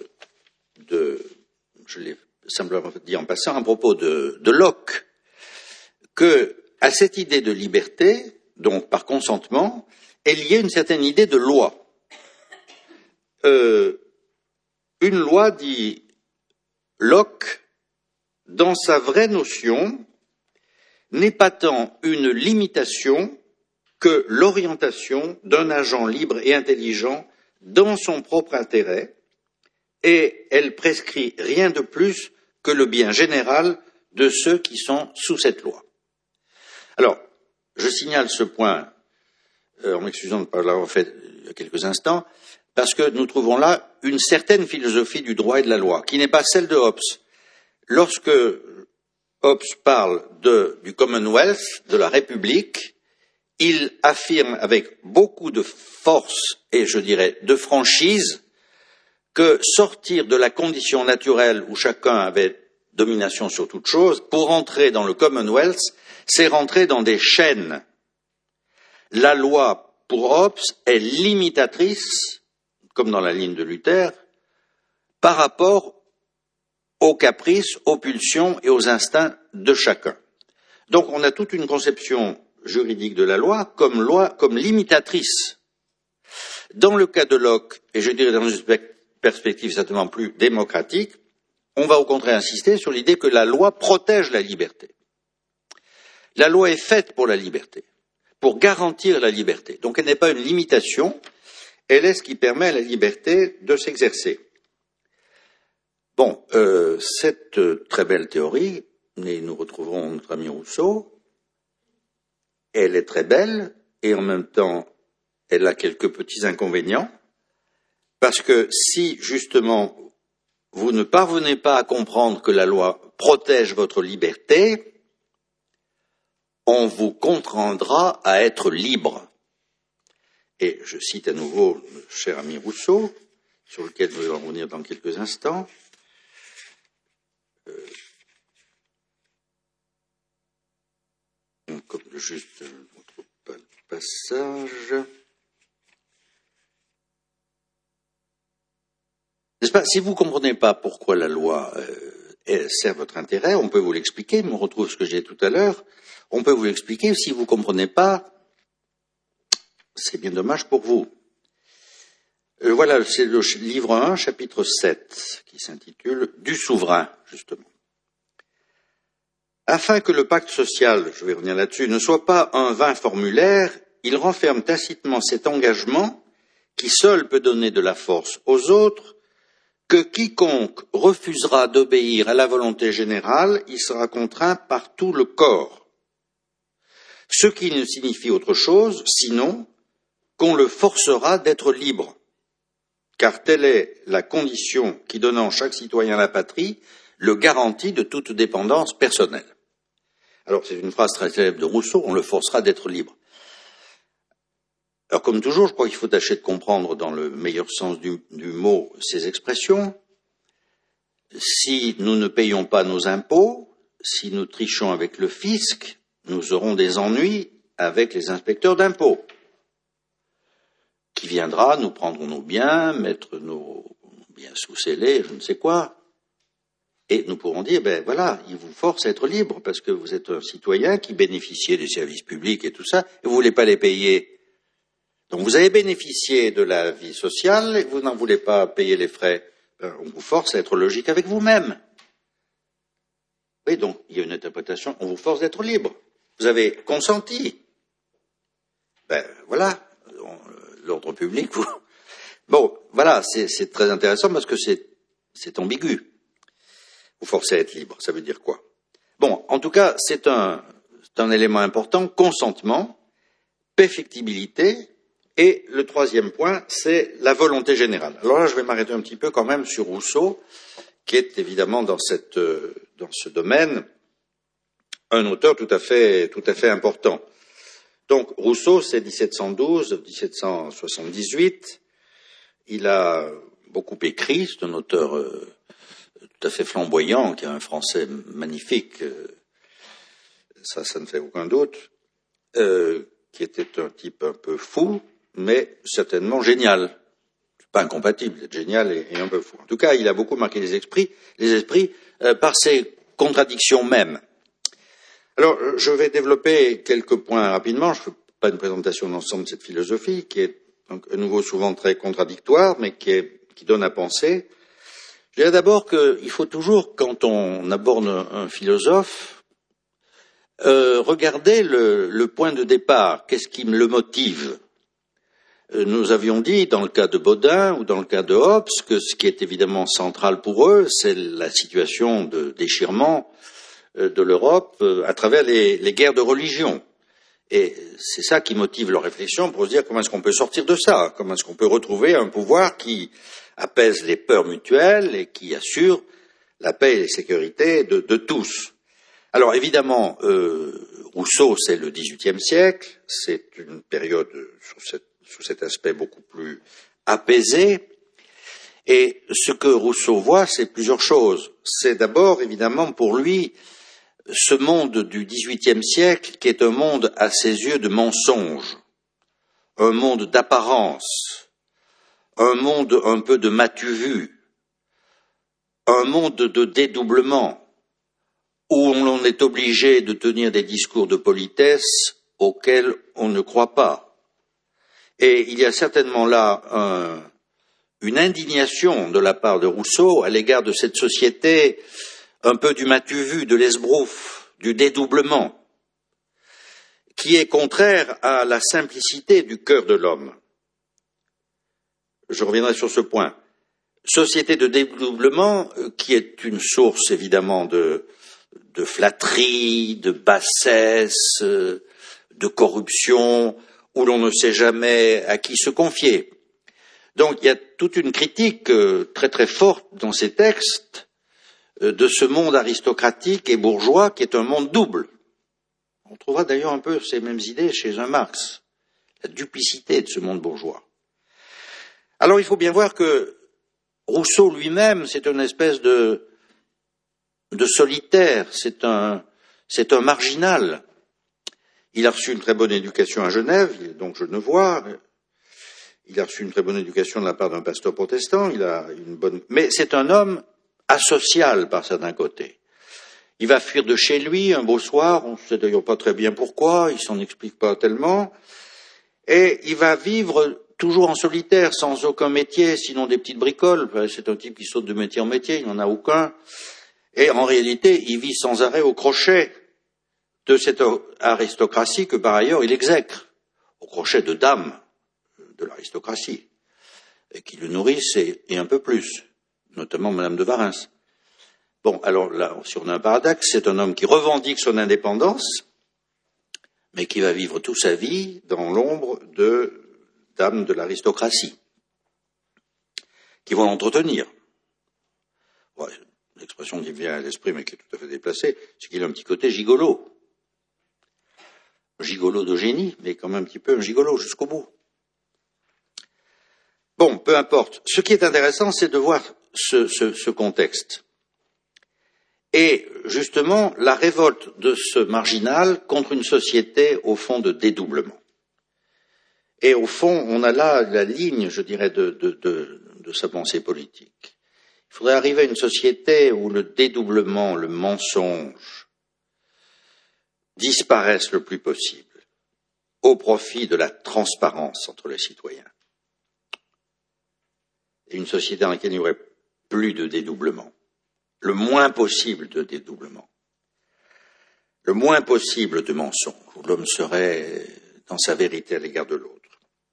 Speaker 1: je l'ai simplement dit en passant, à propos de Locke, que à cette idée de liberté, donc par consentement, est liée une certaine idée de loi. Une loi, dit Locke, dans sa vraie notion, n'est pas tant une limitation que l'orientation d'un agent libre et intelligent dans son propre intérêt, et elle prescrit rien de plus que le bien général de ceux qui sont sous cette loi. Alors, je signale ce point, en m'excusant de ne pas l'avoir fait il y a quelques instants, parce que nous trouvons là une certaine philosophie du droit et de la loi, qui n'est pas celle de Hobbes. Lorsque Hobbes parle du Commonwealth, de la République, il affirme avec beaucoup de force et je dirais de franchise que sortir de la condition naturelle où chacun avait domination sur toute chose, pour entrer dans le Commonwealth, c'est rentrer dans des chaînes. La loi, pour Hobbes, est limitatrice, comme dans la ligne de Luther, par rapport aux caprices, aux pulsions et aux instincts de chacun. Donc on a toute une conception juridique de la loi comme limitatrice. Dans le cas de Locke, et je dirais dans une perspective certainement plus démocratique, on va au contraire insister sur l'idée que la loi protège la liberté. La loi est faite pour la liberté, pour garantir la liberté. Donc elle n'est pas une limitation, elle est ce qui permet à la liberté de s'exercer. Bon, cette très belle théorie, et nous retrouverons notre ami Rousseau, elle est très belle, et en même temps, elle a quelques petits inconvénients, parce que si, justement, vous ne parvenez pas à comprendre que la loi protège votre liberté, on vous contraindra à être libre. Et je cite à nouveau le cher ami Rousseau, sur lequel nous allons revenir dans quelques instants. Comme juste notre passage. N'est-ce pas? Si vous ne comprenez pas pourquoi la loi sert votre intérêt, on peut vous l'expliquer, mais on retrouve ce que j'ai dit tout à l'heure. On peut vous l'expliquer. Si vous ne comprenez pas, c'est bien dommage pour vous. Voilà, c'est le livre 1, chapitre 7, qui s'intitule « Du souverain », justement. Afin que le pacte social, je vais revenir là-dessus, ne soit pas un vain formulaire, il renferme tacitement cet engagement qui seul peut donner de la force aux autres, que quiconque refusera d'obéir à la volonté générale, il sera contraint par tout le corps. Ce qui ne signifie autre chose, sinon, qu'on le forcera d'être libre. Car telle est la condition qui donnant chaque citoyen la patrie, le garantit de toute dépendance personnelle. Alors, c'est une phrase très célèbre de Rousseau, on le forcera d'être libre. Alors, comme toujours, je crois qu'il faut tâcher de comprendre dans le meilleur sens du mot ces expressions. Si nous ne payons pas nos impôts, si nous trichons avec le fisc, nous aurons des ennuis avec les inspecteurs d'impôts. Qui viendra, nous prendrons nos biens, mettre nos biens sous scellés, je ne sais quoi. Et nous pourrons dire, ben voilà, il vous force à être libre parce que vous êtes un citoyen qui bénéficiait des services publics et tout ça, et vous ne voulez pas les payer. Donc vous avez bénéficié de la vie sociale et vous n'en voulez pas payer les frais. On vous force à être logique avec vous-même. Oui, donc il y a une interprétation, on vous force d'être libre. Vous avez consenti. Ben voilà, l'ordre public. Bon, voilà, c'est très intéressant parce que c'est ambigu. Vous forcez à être libre, ça veut dire quoi? Bon, en tout cas, c'est un élément important, consentement, perfectibilité, et le troisième point, c'est la volonté générale. Alors là, je vais m'arrêter un petit peu quand même sur Rousseau, qui est évidemment dans ce domaine un auteur tout à fait important. Donc Rousseau, c'est 1712-1778. Il a beaucoup écrit, c'est un auteur tout à fait flamboyant, qui a un français magnifique, ça ne fait aucun doute, qui était un type un peu fou, mais certainement génial. Pas incompatible, d'être génial et un peu fou. En tout cas, il a beaucoup marqué les esprits par ses contradictions mêmes. Alors, je vais développer quelques points rapidement. Je ne fais pas une présentation de l'ensemble de cette philosophie, qui est donc, à nouveau souvent très contradictoire, mais qui donne à penser. Je dirais d'abord qu'il faut toujours, quand on aborde un philosophe, regarder le point de départ. Qu'est-ce qui le motive? Nous avions dit, dans le cas de Bodin ou dans le cas de Hobbes, que ce qui est évidemment central pour eux, c'est la situation de déchirement de l'Europe à travers les guerres de religion. Et c'est ça qui motive leur réflexion pour se dire comment est-ce qu'on peut sortir de ça, comment est-ce qu'on peut retrouver un pouvoir qui apaise les peurs mutuelles et qui assure la paix et la sécurité de tous. Alors évidemment, Rousseau, c'est le XVIIIe siècle, c'est une période sous cet aspect beaucoup plus apaisé. Et ce que Rousseau voit, c'est plusieurs choses. C'est d'abord, évidemment, pour lui, ce monde du XVIIIe siècle qui est un monde à ses yeux de mensonge, un monde d'apparence, un monde un peu de matu-vu, un monde de dédoublement, où l'on est obligé de tenir des discours de politesse auxquels on ne croit pas. Et il y a certainement là une indignation de la part de Rousseau à l'égard de cette société un peu du matu-vu, de l'esbrouf, du dédoublement, qui est contraire à la simplicité du cœur de l'homme. Je reviendrai sur ce point. Société de dédoublement qui est une source évidemment de flatterie, de bassesse, de corruption, où l'on ne sait jamais à qui se confier. Donc il y a toute une critique très très forte dans ces textes de ce monde aristocratique et bourgeois qui est un monde double. On trouvera d'ailleurs un peu ces mêmes idées chez un Marx, la duplicité de ce monde bourgeois. Alors il faut bien voir que Rousseau lui-même, c'est une espèce de solitaire, c'est un marginal. Il a reçu une très bonne éducation à Genève, il est donc genevois. Il a reçu une très bonne éducation de la part d'un pasteur protestant. Mais c'est un homme asocial par certains côtés. Il va fuir de chez lui un beau soir, on ne sait d'ailleurs pas très bien pourquoi, il s'en explique pas tellement, et il va vivre toujours en solitaire, sans aucun métier, sinon des petites bricoles. C'est un type qui saute de métier en métier, il n'en a aucun. Et en réalité, il vit sans arrêt au crochet de cette aristocratie que par ailleurs il exècre, au crochet de dames de l'aristocratie, et qui le nourrissent et un peu plus, notamment Madame de Warens. Bon, alors là, si on a un paradoxe, c'est un homme qui revendique son indépendance, mais qui va vivre toute sa vie dans l'ombre de dames de l'aristocratie, qui vont l'entretenir. Ouais, l'expression qui me vient à l'esprit, mais qui est tout à fait déplacée, c'est qu'il a un petit côté gigolo. Gigolo de génie, mais quand même un petit peu un gigolo jusqu'au bout. Bon, peu importe. Ce qui est intéressant, c'est de voir ce contexte. Et justement, la révolte de ce marginal contre une société, au fond, de dédoublement. Et au fond, on a là la ligne, je dirais, de sa pensée politique. Il faudrait arriver à une société où le dédoublement, le mensonge, disparaissent le plus possible, au profit de la transparence entre les citoyens. Et une société dans laquelle il n'y aurait plus de dédoublement, le moins possible de dédoublement, le moins possible de mensonge, où l'homme serait dans sa vérité à l'égard de l'autre.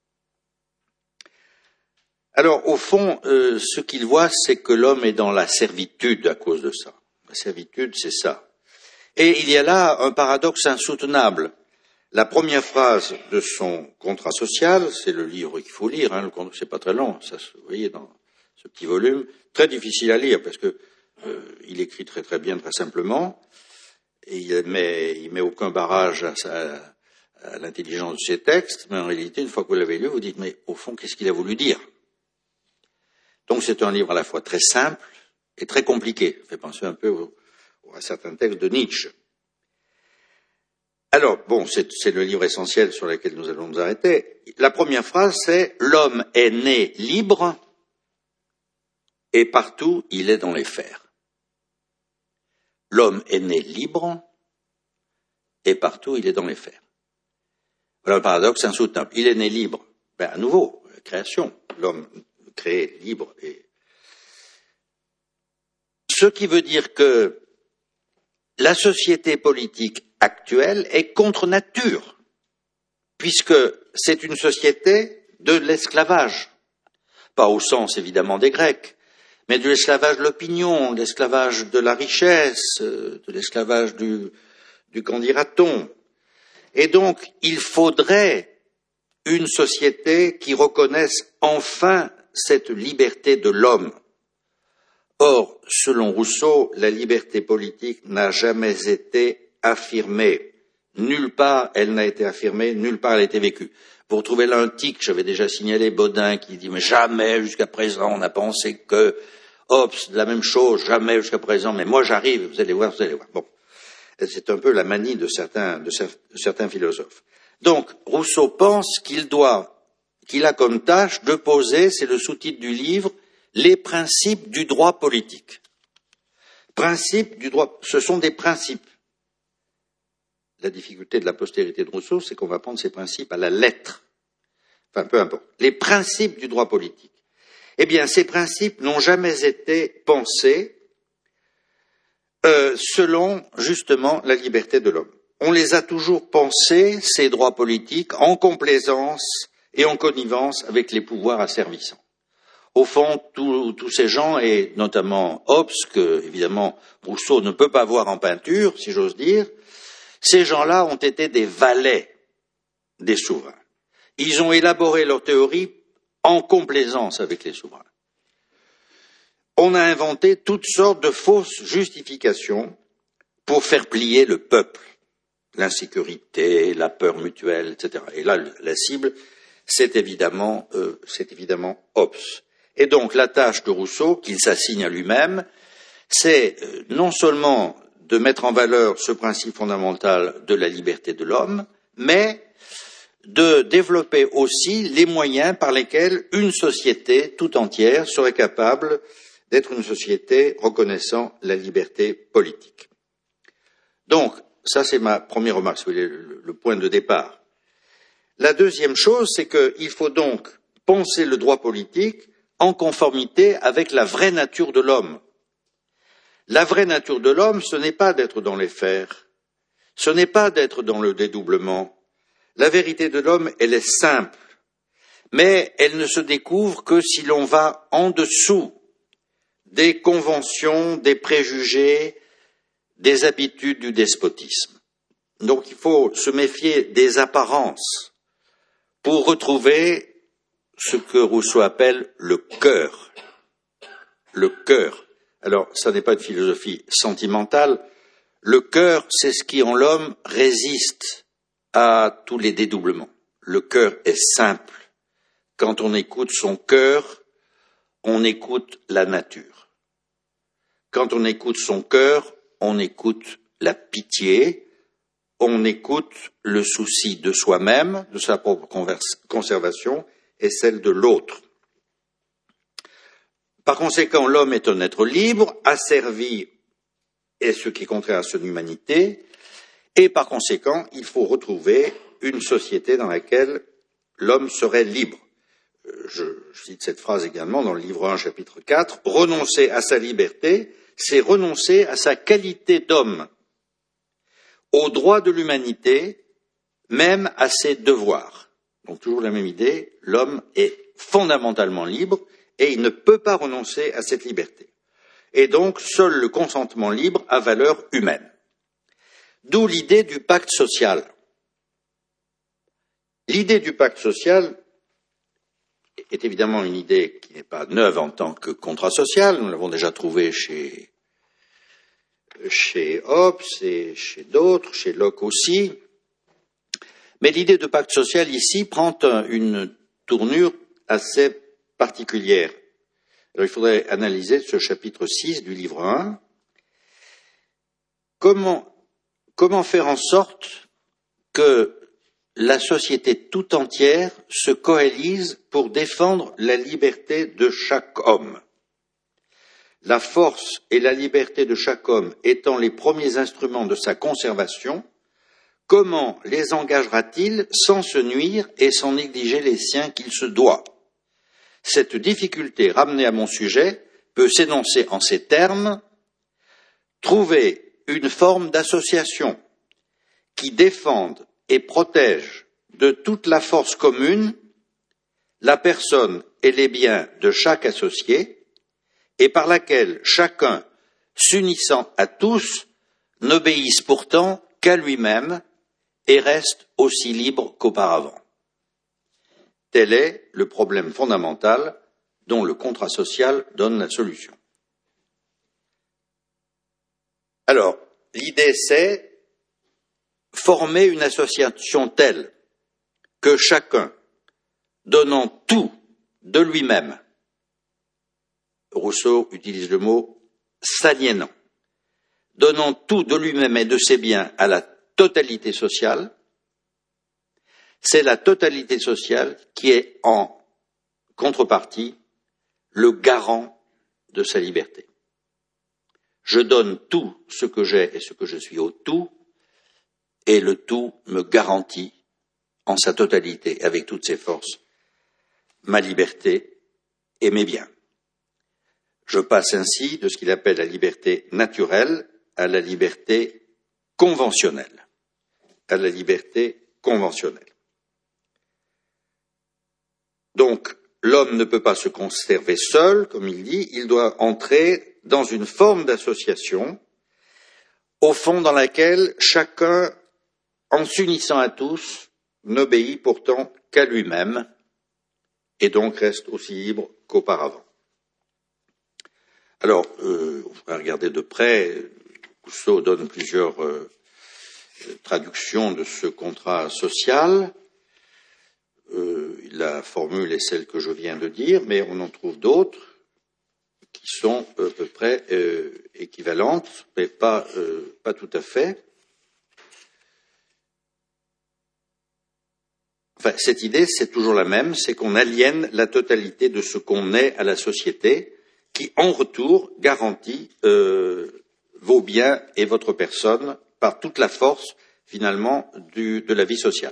Speaker 1: Alors, au fond, ce qu'il voit, c'est que l'homme est dans la servitude à cause de ça. La servitude, c'est ça. Et il y a là un paradoxe insoutenable. La première phrase de son contrat social, c'est le livre qu'il faut lire, le contrat, c'est pas très long, ça, vous voyez, dans ce petit volume, très difficile à lire parce que il écrit très très bien, très simplement, et il met aucun barrage à l'intelligence de ses textes, mais en réalité, une fois que vous l'avez lu, vous dites, mais au fond, qu'est-ce qu'il a voulu dire? Donc c'est un livre à la fois très simple et très compliqué. Ça fait penser un peu à certains textes de Nietzsche. Alors, bon, c'est le livre essentiel sur lequel nous allons nous arrêter. La première phrase, c'est « L'homme est né libre et partout il est dans les fers ». L'homme est né libre et partout il est dans les fers. Voilà un paradoxe insoutenable. Il est né libre. À nouveau, création. L'homme créé libre. Ce qui veut dire que la société politique actuelle est contre nature, puisque c'est une société de l'esclavage, pas au sens évidemment des Grecs, mais de l'esclavage de l'opinion, de l'esclavage de la richesse, de l'esclavage du qu'en dira-t-on. Et donc, il faudrait une société qui reconnaisse enfin cette liberté de l'homme. Or, selon Rousseau, la liberté politique n'a jamais été affirmée. Nulle part elle n'a été affirmée, nulle part elle a été vécue. Vous retrouvez là un tic, j'avais déjà signalé Baudin qui dit « mais jamais jusqu'à présent on a pensé que Hobbes, la même chose, jamais jusqu'à présent, mais moi j'arrive, vous allez voir, vous allez voir. » Bon, c'est un peu la manie de certains philosophes. Donc, Rousseau pense qu'il a comme tâche de poser, c'est le sous-titre du livre, les principes du droit politique. Principes du droit, ce sont des principes. La difficulté de la postérité de Rousseau, c'est qu'on va prendre ces principes à la lettre. Enfin, peu importe. Les principes du droit politique. Eh bien, ces principes n'ont jamais été pensés selon, justement, la liberté de l'homme. On les a toujours pensés, ces droits politiques, en complaisance et en connivence avec les pouvoirs asservissants. Au fond, tous ces gens, et notamment Hobbes, que, évidemment, Rousseau ne peut pas voir en peinture, si j'ose dire, ces gens-là ont été des valets des souverains. Ils ont élaboré leur théorie en complaisance avec les souverains. On a inventé toutes sortes de fausses justifications pour faire plier le peuple. L'insécurité, la peur mutuelle, etc. Et là, la cible, c'est évidemment Hobbes. Et donc, la tâche de Rousseau, qu'il s'assigne à lui-même, c'est non seulement de mettre en valeur ce principe fondamental de la liberté de l'homme, mais de développer aussi les moyens par lesquels une société tout entière serait capable d'être une société reconnaissant la liberté politique. Donc, ça c'est ma première remarque, le point de départ. La deuxième chose, c'est qu'il faut donc penser le droit politique en conformité avec la vraie nature de l'homme. La vraie nature de l'homme, ce n'est pas d'être dans les fers, ce n'est pas d'être dans le dédoublement. La vérité de l'homme, elle est simple, mais elle ne se découvre que si l'on va en dessous des conventions, des préjugés, des habitudes du despotisme. Donc il faut se méfier des apparences pour retrouver ce que Rousseau appelle le cœur Alors, ça n'est pas une philosophie sentimentale. Le cœur, c'est ce qui en l'homme résiste à tous les dédoublements. Le cœur est simple. Quand on écoute son cœur, on écoute la nature. Quand on écoute son cœur, on écoute la pitié, on écoute le souci de soi-même, de sa propre conservation et celle de l'autre. Par conséquent, l'homme est un être libre, asservi, et ce qui est contraire à son humanité, et par conséquent, il faut retrouver une société dans laquelle l'homme serait libre. Je cite cette phrase également dans le livre 1, chapitre 4, « Renoncer à sa liberté, c'est renoncer à sa qualité d'homme, aux droits de l'humanité, même à ses devoirs. » Donc toujours la même idée, l'homme est fondamentalement libre et il ne peut pas renoncer à cette liberté. Et donc, seul le consentement libre a valeur humaine. D'où l'idée du pacte social. L'idée du pacte social est évidemment une idée qui n'est pas neuve en tant que contrat social. Nous l'avons déjà trouvée chez Hobbes et chez d'autres, chez Locke aussi. Mais l'idée de pacte social ici prend une tournure assez particulière. Alors il faudrait analyser ce chapitre 6 du livre 1. Comment faire en sorte que la société tout entière se coalise pour défendre la liberté de chaque homme. La force et la liberté de chaque homme étant les premiers instruments de sa conservation, comment les engagera-t-il sans se nuire et sans négliger les siens qu'il se doit? Cette difficulté ramenée à mon sujet peut s'énoncer en ces termes: trouver une forme d'association qui défende et protège de toute la force commune la personne et les biens de chaque associé, et par laquelle chacun, s'unissant à tous, n'obéisse pourtant qu'à lui-même et reste aussi libre qu'auparavant. Tel est le problème fondamental dont le contrat social donne la solution. Alors, l'idée c'est former une association telle que chacun, donnant tout de lui-même, Rousseau utilise le mot s'aliénant, donnant tout de lui-même et de ses biens à la totalité sociale, c'est la totalité sociale qui est en contrepartie le garant de sa liberté. Je donne tout ce que j'ai et ce que je suis au tout, et le tout me garantit en sa totalité, avec toutes ses forces, ma liberté et mes biens. Je passe ainsi de ce qu'il appelle la liberté naturelle à la liberté conventionnelle. À la liberté conventionnelle. Donc, l'homme ne peut pas se conserver seul, comme il dit, il doit entrer dans une forme d'association, au fond dans laquelle chacun, en s'unissant à tous, n'obéit pourtant qu'à lui-même, et donc reste aussi libre qu'auparavant. Alors, on va regarder de près, Rousseau donne plusieurs traductions de ce contrat social. La formule est celle que je viens de dire, mais on en trouve d'autres qui sont à peu près équivalentes, mais pas tout à fait. Enfin, cette idée, c'est toujours la même, c'est qu'on aliène la totalité de ce qu'on est à la société, qui, en retour, garantit vos biens et votre personne par toute la force, finalement, de la vie sociale.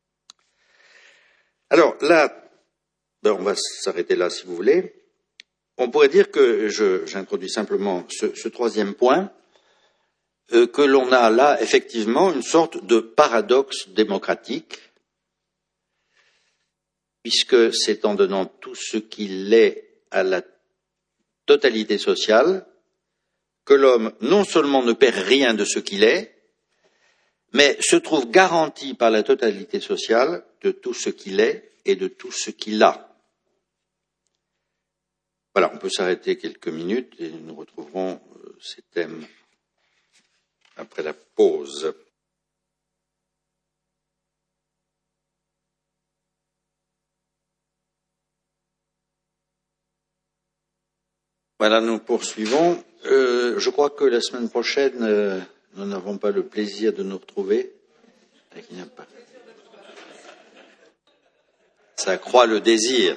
Speaker 1: Alors là, on va s'arrêter là si vous voulez. On pourrait dire que j'introduis simplement ce troisième point, que l'on a là effectivement une sorte de paradoxe démocratique, puisque c'est en donnant tout ce qu'il est à la totalité sociale que l'homme non seulement ne perd rien de ce qu'il est, mais se trouve garanti par la totalité sociale de tout ce qu'il est et de tout ce qu'il a. Voilà, on peut s'arrêter quelques minutes et nous retrouverons ces thèmes après la pause. Voilà, nous poursuivons. Je crois que la semaine prochaine, nous n'avons pas le plaisir de nous retrouver. Ça accroît le désir.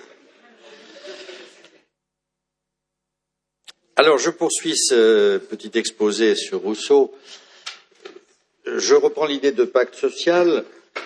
Speaker 1: Alors, je poursuis ce petit exposé sur Rousseau. Je reprends l'idée de pacte social.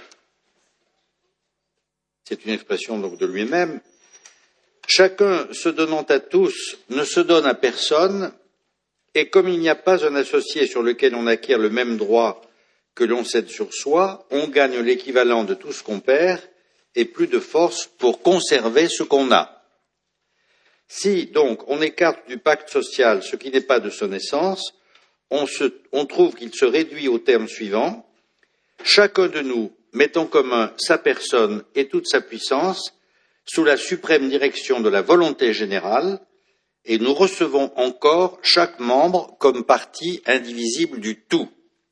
Speaker 1: C'est une expression donc de lui-même. Chacun se donnant à tous ne se donne à personne, et comme il n'y a pas un associé sur lequel on acquiert le même droit que l'on cède sur soi, on gagne l'équivalent de tout ce qu'on perd et plus de force pour conserver ce qu'on a. Si donc on écarte du pacte social ce qui n'est pas de son essence, on trouve qu'il se réduit au terme suivant: chacun de nous met en commun sa personne et toute sa puissance sous la suprême direction de la volonté générale, et nous recevons encore chaque membre comme partie indivisible du tout.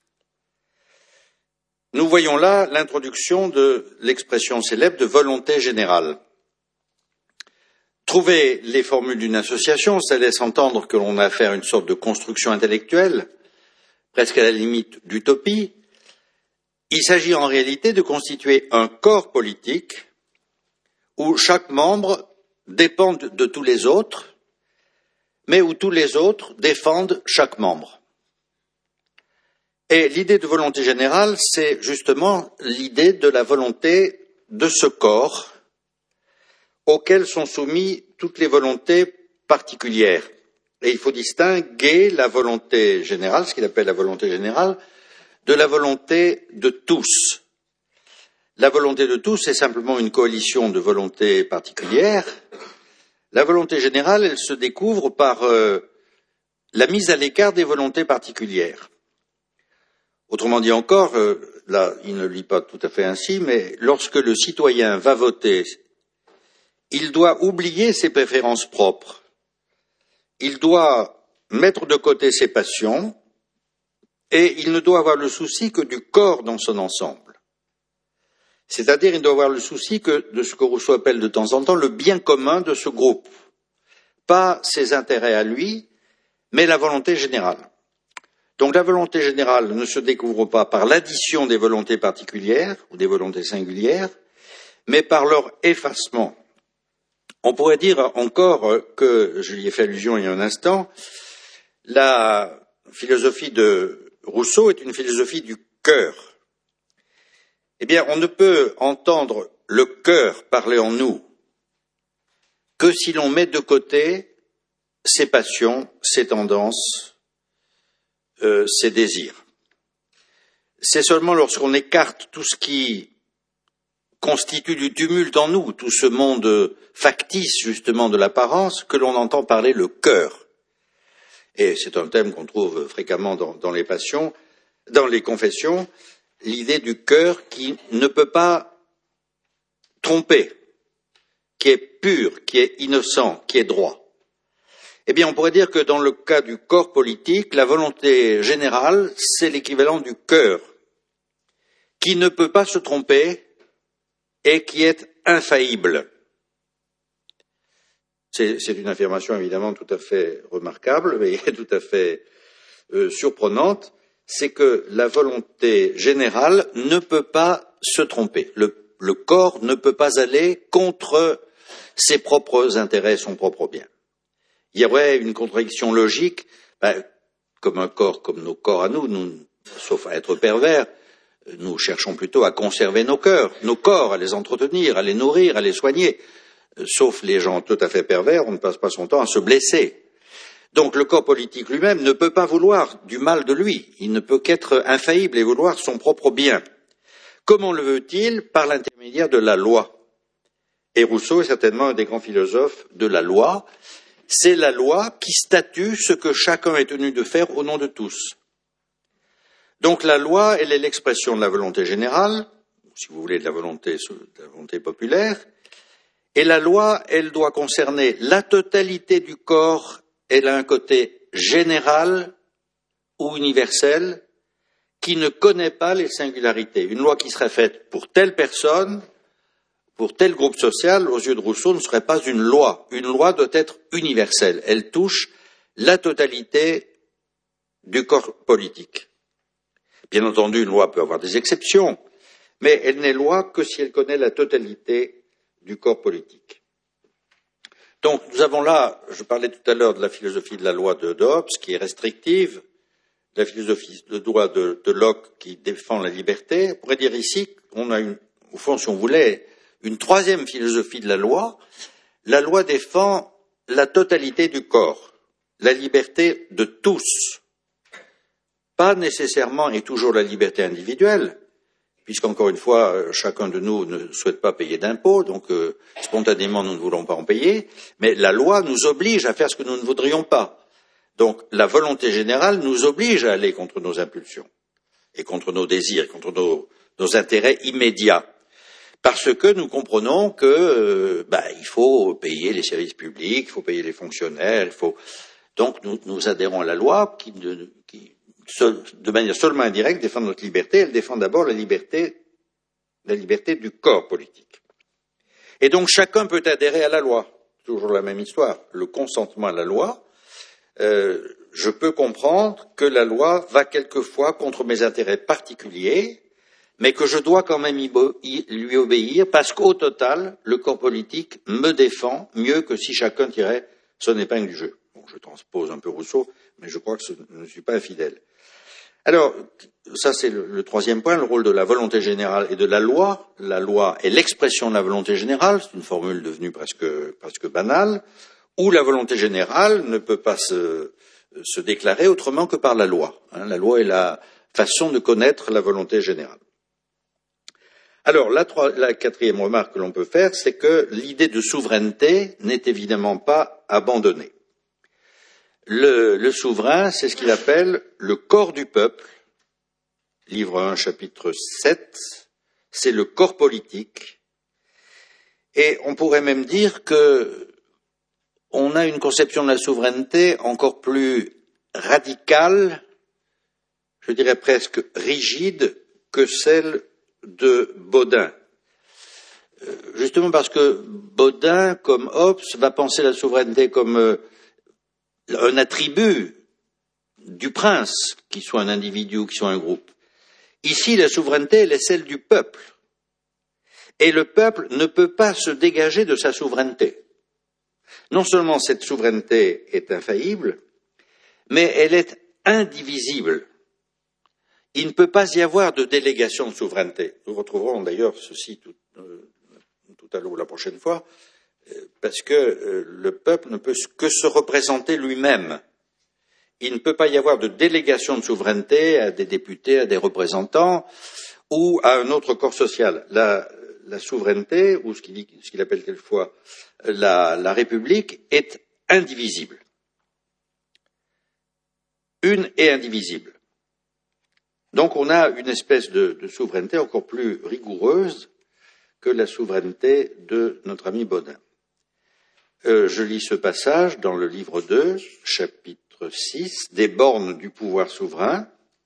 Speaker 1: Nous voyons là l'introduction de l'expression célèbre de volonté générale. Trouver les formules d'une association, ça laisse entendre que l'on a affaire à une sorte de construction intellectuelle, presque à la limite d'utopie. Il s'agit en réalité de constituer un corps politique où chaque membre dépend de tous les autres, mais où tous les autres défendent chaque membre. Et l'idée de volonté générale, c'est justement l'idée de la volonté de ce corps auquel sont soumises toutes les volontés particulières. Et il faut distinguer la volonté générale, ce qu'il appelle la volonté générale, de la volonté de tous. La volonté de tous est simplement une coalition de volontés particulières. La volonté générale, elle se découvre par la mise à l'écart des volontés particulières. Autrement dit encore, là, il ne lit pas tout à fait ainsi, mais lorsque le citoyen va voter, il doit oublier ses préférences propres. Il doit mettre de côté ses passions et il ne doit avoir le souci que du corps dans son ensemble. C'est-à-dire, il doit avoir le souci que de ce que Rousseau appelle de temps en temps le bien commun de ce groupe. Pas ses intérêts à lui, mais la volonté générale. Donc la volonté générale ne se découvre pas par l'addition des volontés particulières ou des volontés singulières, mais par leur effacement. On pourrait dire encore que, je y ai fait allusion il y a un instant, la philosophie de Rousseau est une philosophie du cœur. Eh bien, on ne peut entendre le cœur parler en nous que si l'on met de côté ses passions, ses tendances, ses désirs. C'est seulement lorsqu'on écarte tout ce qui constitue du tumulte en nous, tout ce monde factice justement de l'apparence, que l'on entend parler le cœur. Et c'est un thème qu'on trouve fréquemment dans les passions, dans les confessions, l'idée du cœur qui ne peut pas tromper, qui est pur, qui est innocent, qui est droit. Eh bien, on pourrait dire que dans le cas du corps politique, la volonté générale, c'est l'équivalent du cœur, qui ne peut pas se tromper et qui est infaillible. C'est une affirmation évidemment tout à fait remarquable, mais tout à fait surprenante, c'est que la volonté générale ne peut pas se tromper. Le corps ne peut pas aller contre ses propres intérêts, son propre bien. Il y aurait une contradiction logique, comme un corps, comme nos corps à nous, sauf à être pervers, nous cherchons plutôt à conserver nos corps, à les entretenir, à les nourrir, à les soigner. Sauf les gens tout à fait pervers, on ne passe pas son temps à se blesser. Donc le corps politique lui-même ne peut pas vouloir du mal de lui, il ne peut qu'être infaillible et vouloir son propre bien. Comment le veut-il? Par l'intermédiaire de la loi. Et Rousseau est certainement un des grands philosophes de la loi. C'est la loi qui statue ce que chacun est tenu de faire au nom de tous. Donc la loi, elle est l'expression de la volonté générale, si vous voulez de la volonté populaire, Et la loi, elle doit concerner la totalité du corps, elle a un côté général ou universel qui ne connaît pas les singularités. Une loi qui serait faite pour telle personne, pour tel groupe social, aux yeux de Rousseau, ne serait pas une loi. Une loi doit être universelle. Elle touche la totalité du corps politique. Bien entendu, une loi peut avoir des exceptions, mais elle n'est loi que si elle connaît la totalité du corps politique. Donc, nous avons là, je parlais tout à l'heure de la philosophie de la loi de Hobbes, qui est restrictive, de la philosophie de droit de Locke, qui défend la liberté. On pourrait dire ici qu'on a au fond, si on voulait, une troisième philosophie de la loi. La loi défend la totalité du corps, la liberté de tous, pas nécessairement et toujours la liberté individuelle, puisqu'encore une fois, chacun de nous ne souhaite pas payer d'impôts, donc spontanément nous ne voulons pas en payer, mais la loi nous oblige à faire ce que nous ne voudrions pas. Donc la volonté générale nous oblige à aller contre nos impulsions, et contre nos désirs, contre nos intérêts immédiats. Parce que nous comprenons que il faut payer les services publics, il faut payer les fonctionnaires, donc nous adhérons à la loi qui, de manière seulement indirecte, défend notre liberté. Elle défend d'abord la liberté du corps politique. Et donc chacun peut adhérer à la loi. Toujours la même histoire. Le consentement à la loi. Je peux comprendre que la loi va quelquefois contre mes intérêts particuliers, mais que je dois quand même lui obéir parce qu'au total, le corps politique me défend mieux que si chacun tirait son épingle du jeu. Bon, je transpose un peu Rousseau, mais je crois que je ne suis pas infidèle. Alors, ça c'est le troisième point, le rôle de la volonté générale et de la loi. La loi est l'expression de la volonté générale, c'est une formule devenue presque banale, où la volonté générale ne peut pas se déclarer autrement que par la loi. La loi est la façon de connaître la volonté générale. Alors, la quatrième remarque que l'on peut faire, c'est que l'idée de souveraineté n'est évidemment pas abandonnée. Le souverain, c'est ce qu'il appelle le corps du peuple. Livre 1, chapitre 7, c'est le corps politique. Et on pourrait même dire que on a une conception de la souveraineté encore plus radicale, je dirais presque rigide, que celle de Bodin. Justement parce que Bodin, comme Hobbes, va penser la souveraineté comme un attribut du prince, qu'il soit un individu ou qu'il soit un groupe. Ici, la souveraineté, elle est celle du peuple. Et le peuple ne peut pas se dégager de sa souveraineté. Non seulement cette souveraineté est infaillible, mais elle est indivisible. Il ne peut pas y avoir de délégation de souveraineté. Nous retrouverons d'ailleurs ceci tout à l'heure la prochaine fois, parce que le peuple ne peut que se représenter lui-même. Il ne peut pas y avoir de délégation de souveraineté à des députés, à des représentants ou à un autre corps social. La souveraineté, ou ce qu'il appelle quelquefois la République, est indivisible. Une et indivisible. Donc on a une espèce de souveraineté encore plus rigoureuse que la souveraineté de notre ami Bodin. Je lis ce passage dans le livre 2, chapitre 6, des bornes du pouvoir souverain.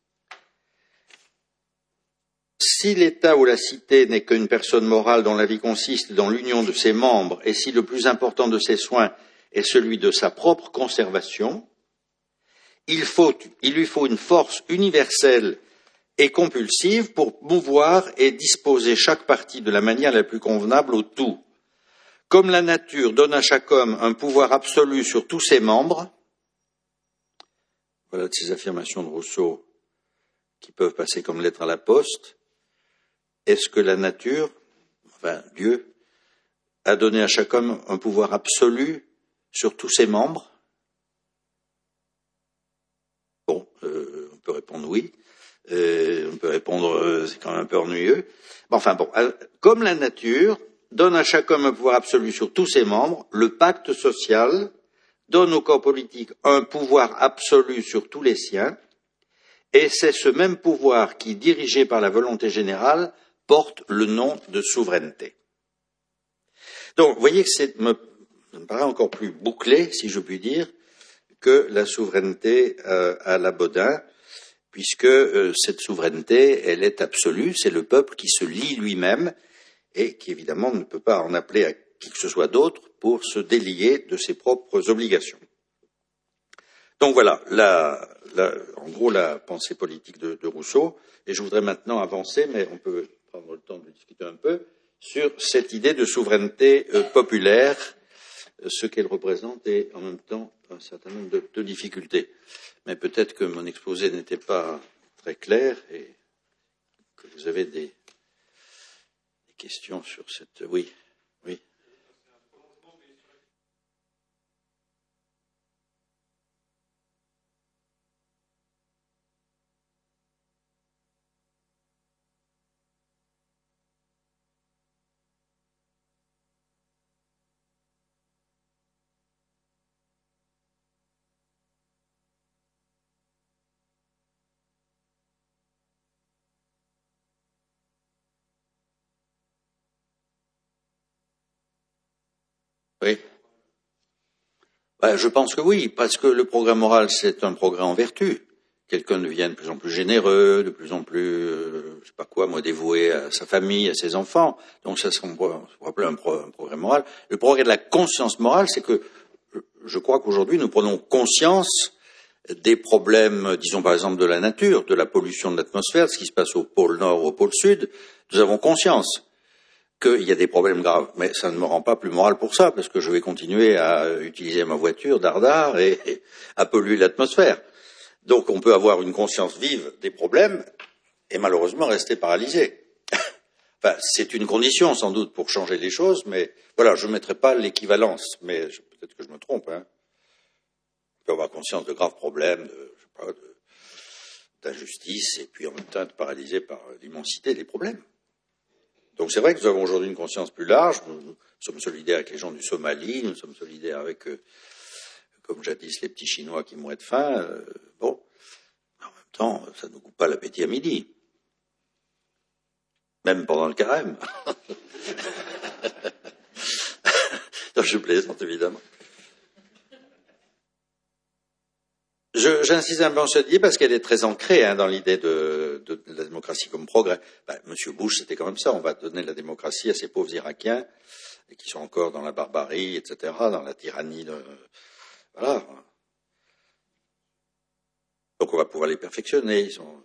Speaker 1: Si l'État ou la cité n'est qu'une personne morale dont la vie consiste dans l'union de ses membres, et si le plus important de ses soins est celui de sa propre conservation, il lui faut une force universelle et compulsive pour mouvoir et disposer chaque partie de la manière la plus convenable au tout. Comme la nature donne à chaque homme un pouvoir absolu sur tous ses membres, voilà de ces affirmations de Rousseau qui peuvent passer comme lettre à la poste, est-ce que la nature, enfin Dieu, a donné à chaque homme un pouvoir absolu sur tous ses membres? Bon, on peut répondre oui. On peut répondre c'est quand même un peu ennuyeux. Enfin bon, comme la nature donne à chaque homme un pouvoir absolu sur tous ses membres, le pacte social donne au corps politique un pouvoir absolu sur tous les siens, et c'est ce même pouvoir qui, dirigé par la volonté générale, porte le nom de souveraineté. Donc, vous voyez que ça me paraît encore plus bouclé, si je puis dire, que la souveraineté à la Bodin, puisque cette souveraineté, elle est absolue, c'est le peuple qui se lie lui-même et qui, évidemment, ne peut pas en appeler à qui que ce soit d'autre pour se délier de ses propres obligations. Donc voilà, en gros, la pensée politique de Rousseau, et je voudrais maintenant avancer, mais on peut prendre le temps de discuter un peu, sur cette idée de souveraineté populaire, ce qu'elle représente et en même temps un certain nombre de difficultés. Mais peut-être que mon exposé n'était pas très clair et que vous avez des questions sur cette... Oui, oui. Oui. Je pense que oui, parce que le progrès moral, c'est un progrès en vertu. Quelqu'un devient de plus en plus généreux, de plus en plus, je sais pas quoi, moi, dévoué à sa famille, à ses enfants. Donc ça, on pourrait appeler un progrès moral. Le progrès de la conscience morale, c'est que je crois qu'aujourd'hui, nous prenons conscience des problèmes, disons par exemple de la nature, de la pollution de l'atmosphère, de ce qui se passe au pôle Nord, au pôle Sud. Nous avons conscience qu'il y a des problèmes graves, mais ça ne me rend pas plus moral pour ça, parce que je vais continuer à utiliser ma voiture dardard et à polluer l'atmosphère. Donc on peut avoir une conscience vive des problèmes et malheureusement rester paralysé. Enfin, c'est une condition sans doute pour changer les choses, mais voilà, je ne mettrai pas l'équivalence, mais peut-être que je me trompe. On peut avoir conscience de graves problèmes, d'injustice, et puis en même temps être paralysé par l'immensité des problèmes. Donc c'est vrai que nous avons aujourd'hui une conscience plus large, nous sommes solidaires avec les gens du Somalie, nous sommes solidaires avec, comme jadis, les petits Chinois qui mourraient de faim. En même temps, ça ne nous coupe pas l'appétit à midi. Même pendant le carême. Non, je plaisante évidemment. J'insiste un peu en cette idée parce qu'elle est très ancrée dans l'idée de la démocratie comme progrès. Monsieur Bush, c'était quand même ça. On va donner la démocratie à ces pauvres Irakiens et qui sont encore dans la barbarie, etc., dans la tyrannie. Voilà. Donc on va pouvoir les perfectionner. Ils sont...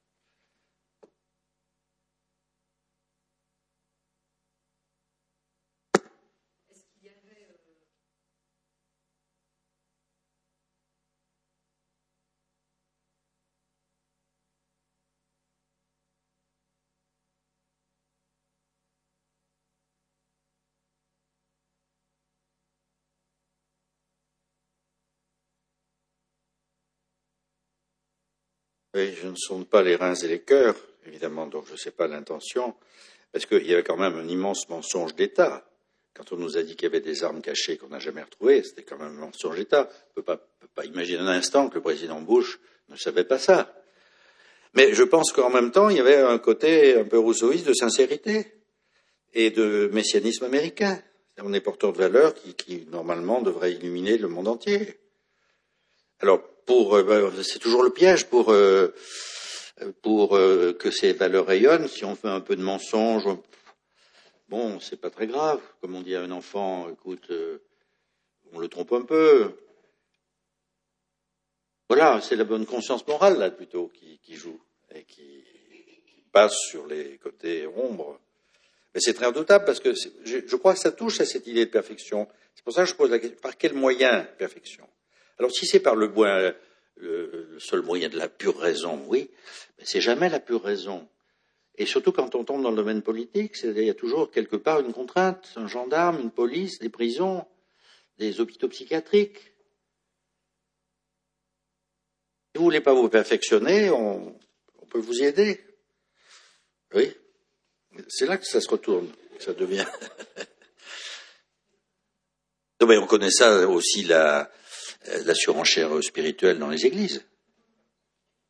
Speaker 1: Oui, je ne sonde pas les reins et les cœurs, évidemment, donc je ne sais pas l'intention, parce qu'il y avait quand même un immense mensonge d'État. Quand on nous a dit qu'il y avait des armes cachées qu'on n'a jamais retrouvées, c'était quand même un mensonge d'État. On ne peut pas imaginer un instant que le président Bush ne savait pas ça. Mais je pense qu'en même temps, il y avait un côté un peu rousseauiste de sincérité et de messianisme américain. On est porteur de valeurs qui normalement devraient illuminer le monde entier. Alors, c'est toujours le piège pour que ces valeurs rayonnent. Si on fait un peu de mensonge, bon, c'est pas très grave. Comme on dit à un enfant, écoute, on le trompe un peu. Voilà, c'est la bonne conscience morale là plutôt qui joue et qui passe sur les côtés ombres. Mais c'est très redoutable parce que je crois que ça touche à cette idée de perfection. C'est pour ça que je pose la question, par quel moyen perfection? Alors si c'est par le seul moyen de la pure raison, oui, mais c'est jamais la pure raison. Et surtout quand on tombe dans le domaine politique, il y a toujours quelque part une contrainte, un gendarme, une police, des prisons, des hôpitaux psychiatriques. Si vous ne voulez pas vous perfectionner, on peut vous y aider. Oui. C'est là que ça se retourne, que ça devient. Non, mais on connaît ça aussi, la surenchère spirituelle dans les églises.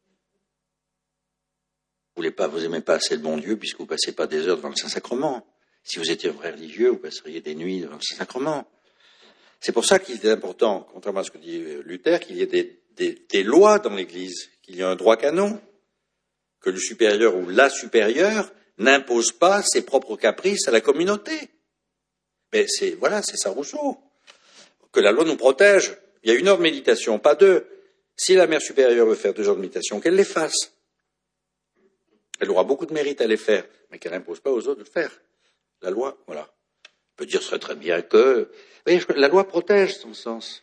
Speaker 1: Vous n'aimez pas assez le bon Dieu puisque vous ne passez pas des heures devant le Saint-Sacrement. Si vous étiez un vrai religieux, vous passeriez des nuits devant le Saint-Sacrement. C'est pour ça qu'il est important, contrairement à ce que dit Luther, qu'il y ait des lois dans l'Église, qu'il y ait un droit canon, que le supérieur ou la supérieure n'impose pas ses propres caprices à la communauté. Mais c'est ça Rousseau. Que la loi nous protège. Il y a 1 heure de méditation, pas 2. Si la mère supérieure veut faire 2 heures de méditation, qu'elle les fasse. Elle aura beaucoup de mérite à les faire, mais qu'elle n'impose pas aux autres de le faire. La loi, voilà. On peut dire, ce serait très bien que... Vous voyez, la loi protège son sens.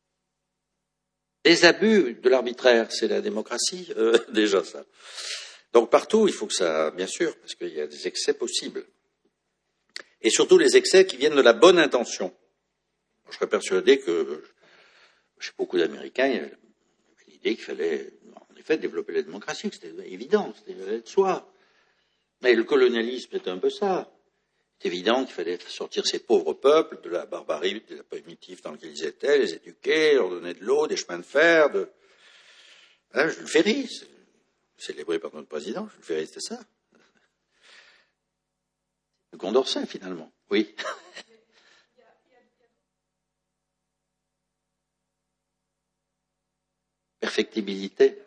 Speaker 1: Les abus de l'arbitraire, c'est la démocratie, déjà ça. Donc partout, il faut que ça, bien sûr, parce qu'il y a des excès possibles. Et surtout les excès qui viennent de la bonne intention. Je serais persuadé que, chez beaucoup d'Américains, il y avait l'idée qu'il fallait, en effet, développer la démocratie, que c'était évident, c'était de soi. Mais le colonialisme était un peu ça. C'est évident qu'il fallait sortir ces pauvres peuples de la barbarie, de la primitive dans laquelle ils étaient, les éduquer, leur donner de l'eau, des chemins de fer, Jules Ferry, célébré par notre président, Jules Ferry, c'était ça. Le Condorcet, finalement, oui. Perfectibilité.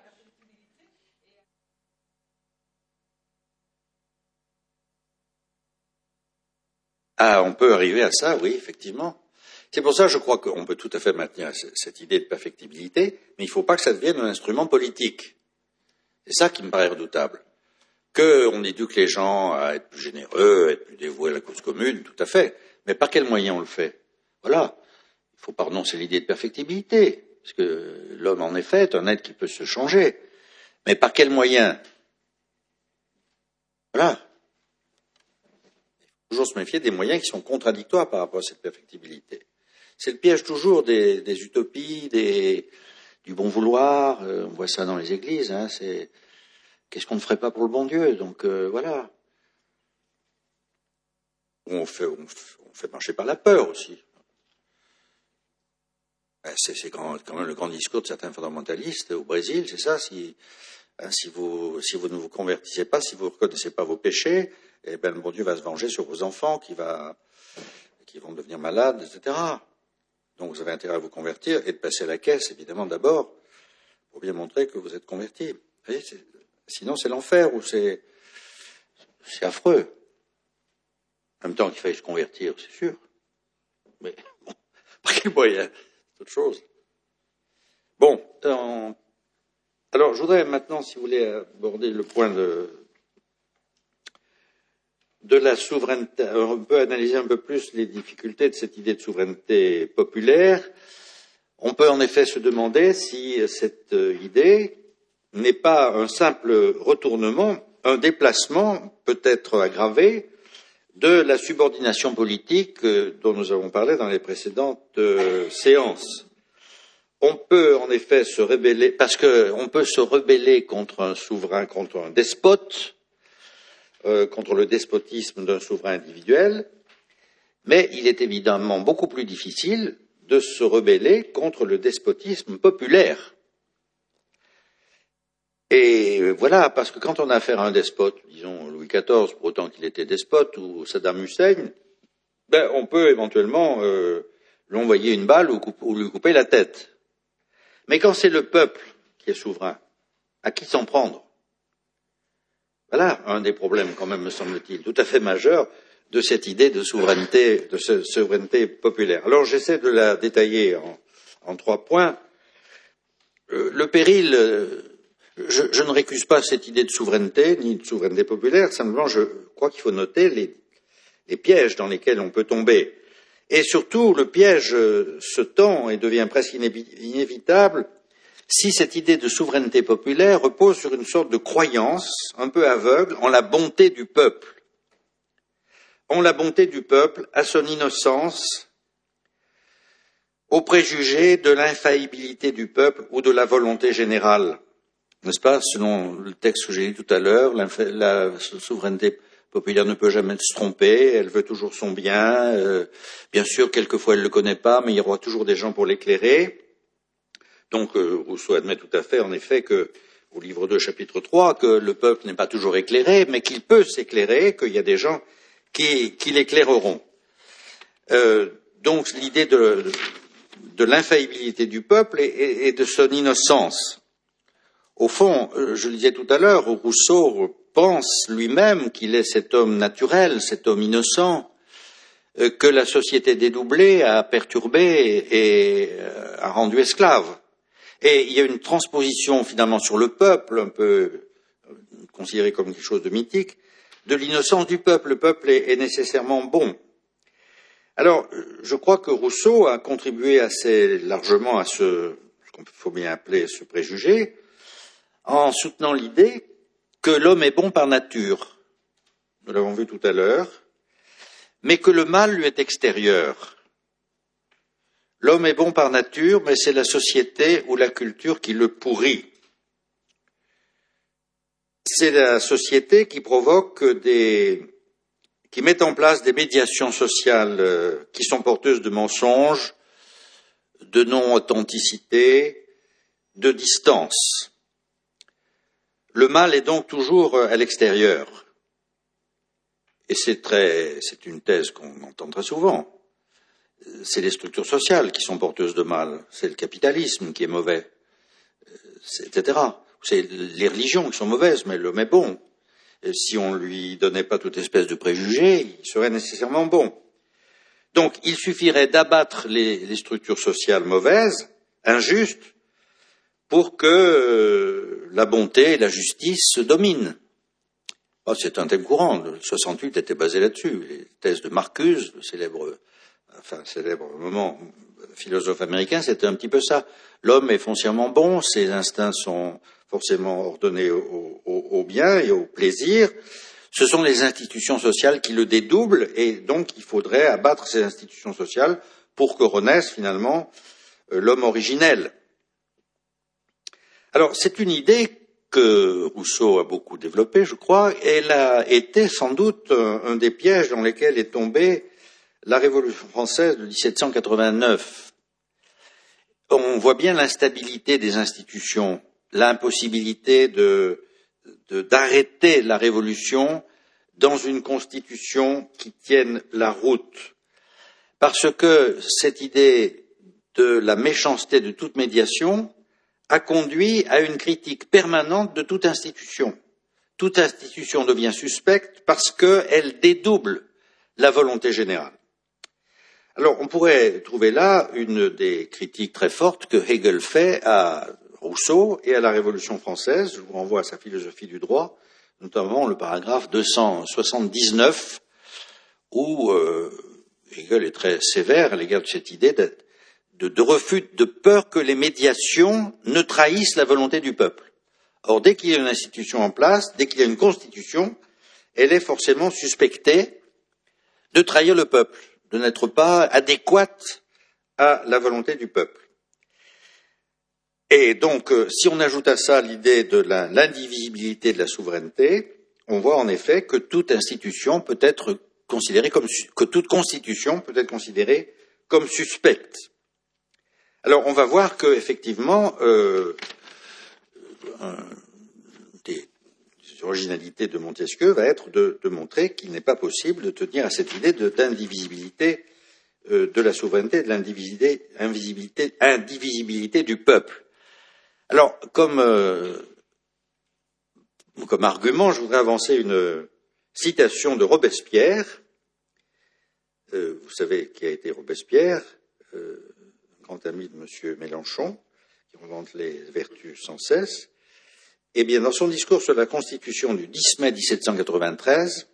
Speaker 1: Ah, on peut arriver à ça, oui, effectivement. C'est pour ça, je crois qu'on peut tout à fait maintenir cette idée de perfectibilité, mais il ne faut pas que ça devienne un instrument politique. C'est ça qui me paraît redoutable. Qu'on éduque les gens à être plus généreux, à être plus dévoués à la cause commune, tout à fait. Mais par quels moyens on le fait? Voilà. Il ne faut pas renoncer à l'idée de perfectibilité, parce que l'homme, en effet, est un être qui peut se changer. Mais par quels moyens? Voilà. Il faut toujours se méfier des moyens qui sont contradictoires par rapport à cette perfectibilité. C'est le piège toujours des utopies, du bon vouloir. On voit ça dans les églises. C'est qu'est-ce qu'on ne ferait pas pour le bon Dieu? Donc voilà. On fait marcher par la peur aussi. C'est quand même le grand discours de certains fondamentalistes au Brésil, c'est ça. Si vous ne vous convertissez pas, si vous ne reconnaissez pas vos péchés, eh ben le bon Dieu va se venger sur vos enfants qui vont devenir malades, etc. Donc vous avez intérêt à vous convertir et de passer à la caisse, évidemment, d'abord, pour bien montrer que vous êtes converti. Vous voyez, sinon c'est l'enfer ou c'est affreux. En même temps qu'il faille se convertir, c'est sûr. Mais bon, par quel moyen? C'est autre chose. Bon, alors je voudrais maintenant, si vous voulez, aborder le point de la souveraineté. Alors, on peut analyser un peu plus les difficultés de cette idée de souveraineté populaire. On peut en effet se demander si cette idée n'est pas un simple retournement, un déplacement peut-être aggravé de la subordination politique dont nous avons parlé dans les précédentes séances. On peut en effet se rebeller, parce qu'on peut se rebeller contre un souverain, contre un despote, contre le despotisme d'un souverain individuel, mais il est évidemment beaucoup plus difficile de se rebeller contre le despotisme populaire. Et voilà, parce que quand on a affaire à un despote, disons Louis XIV, pour autant qu'il était despote, ou Saddam Hussein, on peut éventuellement lui envoyer une balle ou lui couper la tête. Mais quand c'est le peuple qui est souverain, à qui s'en prendre? Voilà un des problèmes, quand même, me semble-t-il, tout à fait majeur de cette idée de souveraineté populaire. Alors j'essaie de la détailler en 3 points. Le péril, je ne récuse pas cette idée de souveraineté, ni de souveraineté populaire, simplement je crois qu'il faut noter les pièges dans lesquels on peut tomber. Et surtout, le piège se tend et devient presque inévitable si cette idée de souveraineté populaire repose sur une sorte de croyance un peu aveugle en la bonté du peuple. En la bonté du peuple, à son innocence, aux préjugés de l'infaillibilité du peuple ou de la volonté générale. N'est-ce pas? Selon le texte que j'ai lu tout à l'heure, la souveraineté populaire ne peut jamais se tromper, elle veut toujours son bien. Bien sûr, quelquefois elle ne le connaît pas, mais il y aura toujours des gens pour l'éclairer. Donc Rousseau admet tout à fait, en effet, au livre 2, chapitre 3, que le peuple n'est pas toujours éclairé, mais qu'il peut s'éclairer, qu'il y a des gens qui l'éclaireront. Donc l'idée de l'infaillibilité du peuple et de son innocence. Au fond, je le disais tout à l'heure, Rousseau pense lui-même qu'il est cet homme naturel, cet homme innocent, que la société dédoublée a perturbé et a rendu esclave. Et il y a une transposition finalement sur le peuple, un peu considéré comme quelque chose de mythique, de l'innocence du peuple. Le peuple est nécessairement bon. Alors, je crois que Rousseau a contribué assez largement à ce qu'on faut bien appeler ce préjugé, en soutenant l'idée que l'homme est bon par nature, nous l'avons vu tout à l'heure, mais que le mal lui est extérieur. L'homme est bon par nature, mais c'est la société ou la culture qui le pourrit. C'est la société qui provoque qui met en place des médiations sociales qui sont porteuses de mensonges, de non-authenticité, de distance. Le mal est donc toujours à l'extérieur. Et c'est une thèse qu'on entend très souvent. C'est les structures sociales qui sont porteuses de mal. C'est le capitalisme qui est mauvais, etc. C'est les religions qui sont mauvaises, mais l'homme est bon. Et si on ne lui donnait pas toute espèce de préjugés, il serait nécessairement bon. Donc, il suffirait d'abattre les structures sociales mauvaises, injustes, pour que la bonté et la justice se dominent. Oh, c'est un thème courant. Le 68 était basé là-dessus. Les thèses de Marcuse, le célèbre moment philosophe américain, c'était un petit peu ça. L'homme est foncièrement bon, ses instincts sont forcément ordonnés au bien et au plaisir. Ce sont les institutions sociales qui le dédoublent et donc il faudrait abattre ces institutions sociales pour que renaisse finalement l'homme originel. Alors c'est une idée que Rousseau a beaucoup développée, je crois. Elle a été sans doute un des pièges dans lesquels est tombée la Révolution française de 1789. On voit bien l'instabilité des institutions, l'impossibilité d'arrêter la Révolution dans une constitution qui tienne la route. Parce que cette idée de la méchanceté de toute médiation a conduit à une critique permanente de toute institution. Toute institution devient suspecte parce qu'elle dédouble la volonté générale. Alors, on pourrait trouver là une des critiques très fortes que Hegel fait à Rousseau et à la Révolution française. Je vous renvoie à sa philosophie du droit, notamment le paragraphe 279, où Hegel est très sévère à l'égard de cette idée de refus, de peur que les médiations ne trahissent la volonté du peuple. Or, dès qu'il y a une institution en place, dès qu'il y a une constitution, elle est forcément suspectée de trahir le peuple, de n'être pas adéquate à la volonté du peuple. Et donc, si on ajoute à ça l'idée de l'indivisibilité de la souveraineté, on voit en effet que toute institution peut être considérée que toute constitution peut être considérée comme suspecte. Alors, on va voir que effectivement, des originalités de Montesquieu va être de montrer qu'il n'est pas possible de tenir à cette idée d'indivisibilité de la souveraineté, de l'indivisibilité du peuple. Alors, comme argument, je voudrais avancer une citation de Robespierre. Vous savez qui a été Robespierre, grand ami de M. Mélenchon, qui invente les vertus sans cesse. Eh bien, dans son discours sur la Constitution du 10 mai 1793,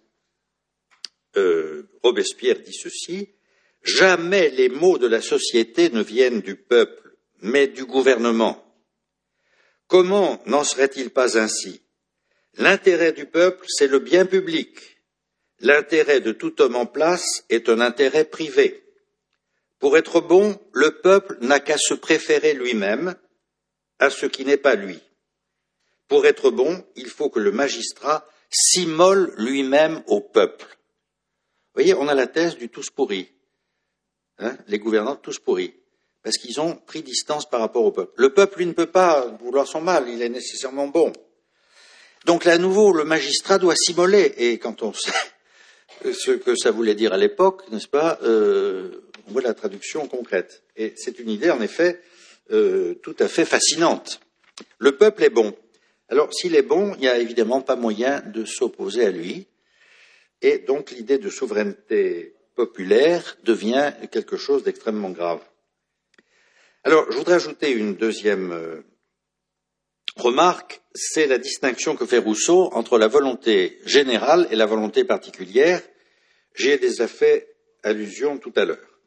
Speaker 1: Robespierre dit ceci: « Jamais les maux de la société ne viennent du peuple, mais du gouvernement. Comment n'en serait-il pas ainsi? L'intérêt du peuple, c'est le bien public. L'intérêt de tout homme en place est un intérêt privé. Pour être bon, le peuple n'a qu'à se préférer lui-même à ce qui n'est pas lui. Pour être bon, il faut que le magistrat s'immole lui-même au peuple. » Vous voyez, on a la thèse du tous pourris. Les gouvernants tous pourris. Parce qu'ils ont pris distance par rapport au peuple. Le peuple, lui, ne peut pas vouloir son mal, il est nécessairement bon. Donc là, à nouveau, le magistrat doit s'immoler. Et quand on sait ce que ça voulait dire à l'époque, n'est-ce pas, on voit la traduction concrète. Et c'est une idée, en effet, tout à fait fascinante. Le peuple est bon. Alors, s'il est bon, il n'y a évidemment pas moyen de s'opposer à lui. Et donc, l'idée de souveraineté populaire devient quelque chose d'extrêmement grave. Alors, je voudrais ajouter une deuxième remarque, c'est la distinction que fait Rousseau entre la volonté générale et la volonté particulière. J'y ai déjà fait allusion tout à l'heure.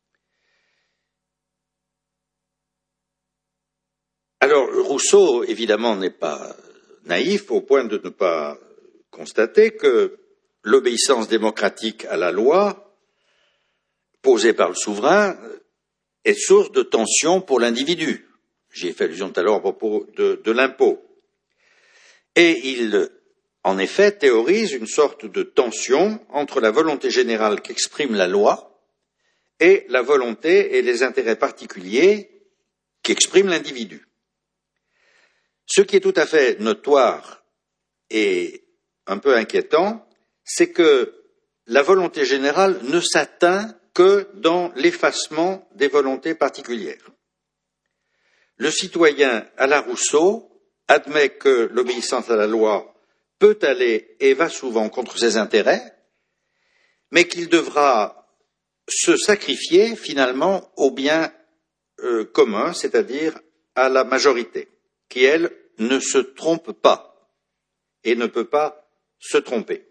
Speaker 1: Alors, Rousseau, évidemment, n'est pas naïf au point de ne pas constater que l'obéissance démocratique à la loi posée par le souverain est source de tension pour l'individu. J'y ai fait allusion tout à l'heure à propos de l'impôt. Et il, en effet, théorise une sorte de tension entre la volonté générale qu'exprime la loi et la volonté et les intérêts particuliers qu'exprime l'individu. Ce qui est tout à fait notoire et un peu inquiétant, c'est que la volonté générale ne s'atteint que dans l'effacement des volontés particulières. Le citoyen à la Rousseau admet que l'obéissance à la loi peut aller et va souvent contre ses intérêts, mais qu'il devra se sacrifier finalement au bien commun, c'est-à-dire à la majorité, qui, elle, ne se trompe pas et ne peut pas se tromper.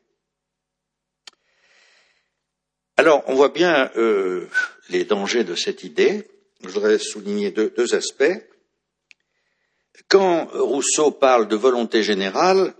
Speaker 1: Alors, on voit bien les dangers de cette idée. Je voudrais souligner deux aspects. Quand Rousseau parle de volonté générale,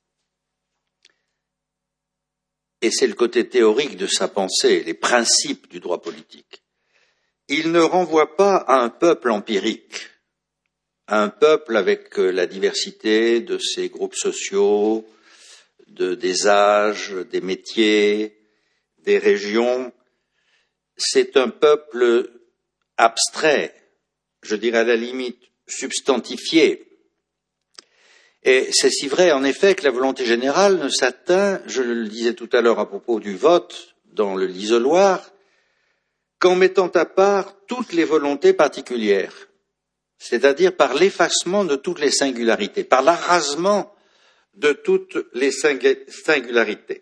Speaker 1: et c'est le côté théorique de sa pensée, les principes du droit politique, il ne renvoie pas à un peuple empirique, à un peuple avec la diversité de ses groupes sociaux, des âges, des métiers, des régions. C'est un peuple abstrait, je dirais à la limite substantifié. Et c'est si vrai, en effet, que la volonté générale ne s'atteint, je le disais tout à l'heure à propos du vote dans l'isoloir, qu'en mettant à part toutes les volontés particulières, c'est-à-dire par l'effacement de toutes les singularités, par l'arrasement de toutes les singularités.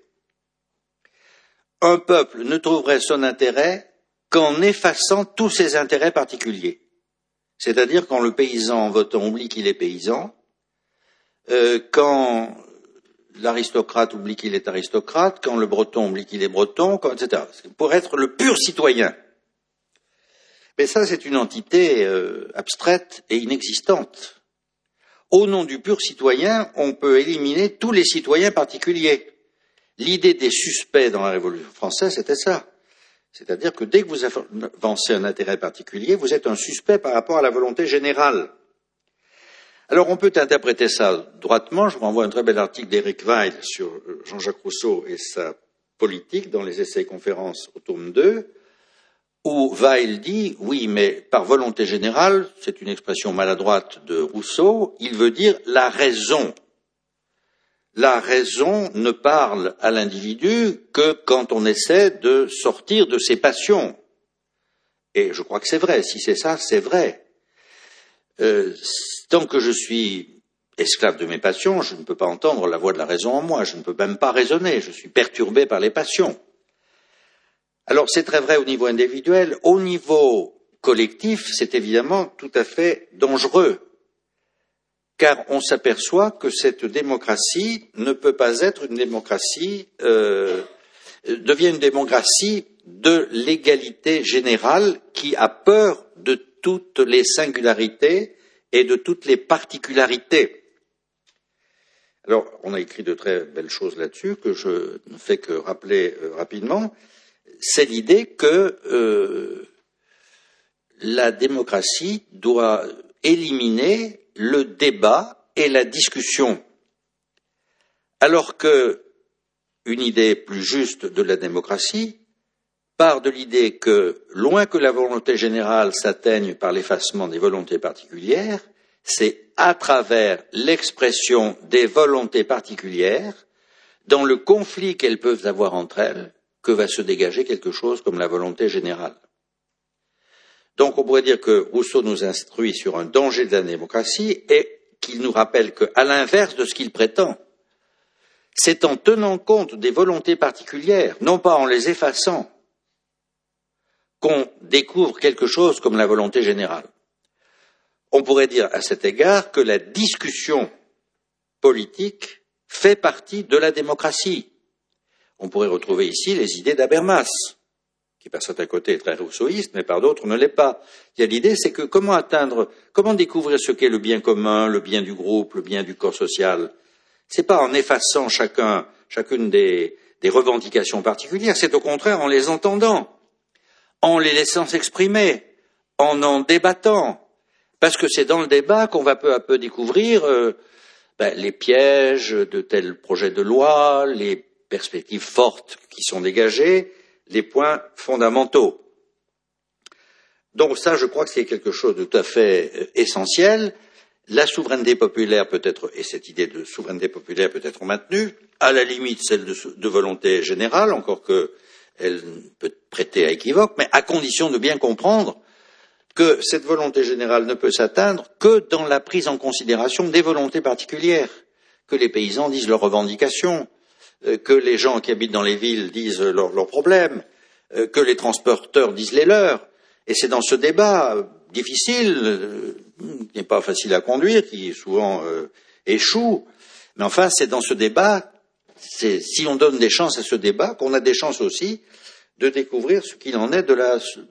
Speaker 1: Un peuple ne trouverait son intérêt qu'en effaçant tous ses intérêts particuliers. C'est-à-dire quand le paysan en votant oublie qu'il est paysan, quand l'aristocrate oublie qu'il est aristocrate, quand le breton oublie qu'il est breton, etc. Pour être le pur citoyen. Mais ça, c'est une entité abstraite et inexistante. Au nom du pur citoyen, on peut éliminer tous les citoyens particuliers. L'idée des suspects dans la Révolution française, c'était ça. C'est-à-dire que dès que vous avancez un intérêt particulier, vous êtes un suspect par rapport à la volonté générale. Alors on peut interpréter ça droitement. Je vous renvoie à un très bel article d'Éric Weil sur Jean-Jacques Rousseau et sa politique dans les essais et conférences au tome 2, où Weil dit, oui, mais par volonté générale, c'est une expression maladroite de Rousseau, il veut dire la raison. La raison ne parle à l'individu que quand on essaie de sortir de ses passions. Et je crois que c'est vrai. Si c'est ça, c'est vrai. Tant que je suis esclave de mes passions, je ne peux pas entendre la voix de la raison en moi. Je ne peux même pas raisonner. Je suis perturbé par les passions. Alors c'est très vrai au niveau individuel. Au niveau collectif, c'est évidemment tout à fait dangereux. Car on s'aperçoit que cette démocratie ne peut pas être une démocratie, devient une démocratie de l'égalité générale qui a peur de toutes les singularités et de toutes les particularités. Alors, on a écrit de très belles choses là-dessus que je ne fais que rappeler rapidement. C'est l'idée que la démocratie doit éliminer le débat et la discussion, alors que une idée plus juste de la démocratie part de l'idée que, loin que la volonté générale s'atteigne par l'effacement des volontés particulières, c'est à travers l'expression des volontés particulières, dans le conflit qu'elles peuvent avoir entre elles, que va se dégager quelque chose comme la volonté générale. Donc on pourrait dire que Rousseau nous instruit sur un danger de la démocratie et qu'il nous rappelle qu'à l'inverse de ce qu'il prétend, c'est en tenant compte des volontés particulières, non pas en les effaçant, qu'on découvre quelque chose comme la volonté générale. On pourrait dire à cet égard que la discussion politique fait partie de la démocratie. On pourrait retrouver ici les idées d'Habermas, qui par certains côtés est très rousseauiste, mais par d'autres ne l'est pas. Il y a l'idée, c'est que comment découvrir ce qu'est le bien commun, le bien du groupe, le bien du corps social. C'est pas en effaçant chacune des revendications particulières, c'est au contraire en les entendant, en les laissant s'exprimer, en débattant. Parce que c'est dans le débat qu'on va peu à peu découvrir les pièges de tel projet de loi, les perspectives fortes qui sont dégagées, les points fondamentaux. Donc ça, je crois que c'est quelque chose de tout à fait essentiel. La souveraineté populaire peut être, et cette idée de souveraineté populaire peut être maintenue, à la limite celle de volonté générale, encore qu'elle peut prêter à équivoque, mais à condition de bien comprendre que cette volonté générale ne peut s'atteindre que dans la prise en considération des volontés particulières, que les paysans disent leurs revendications, que les gens qui habitent dans les villes disent leurs problèmes, que les transporteurs disent les leurs. Et c'est dans ce débat difficile, qui n'est pas facile à conduire, qui souvent échoue, mais enfin c'est dans ce débat, si on donne des chances à ce débat, qu'on a des chances aussi de découvrir ce qu'il en est de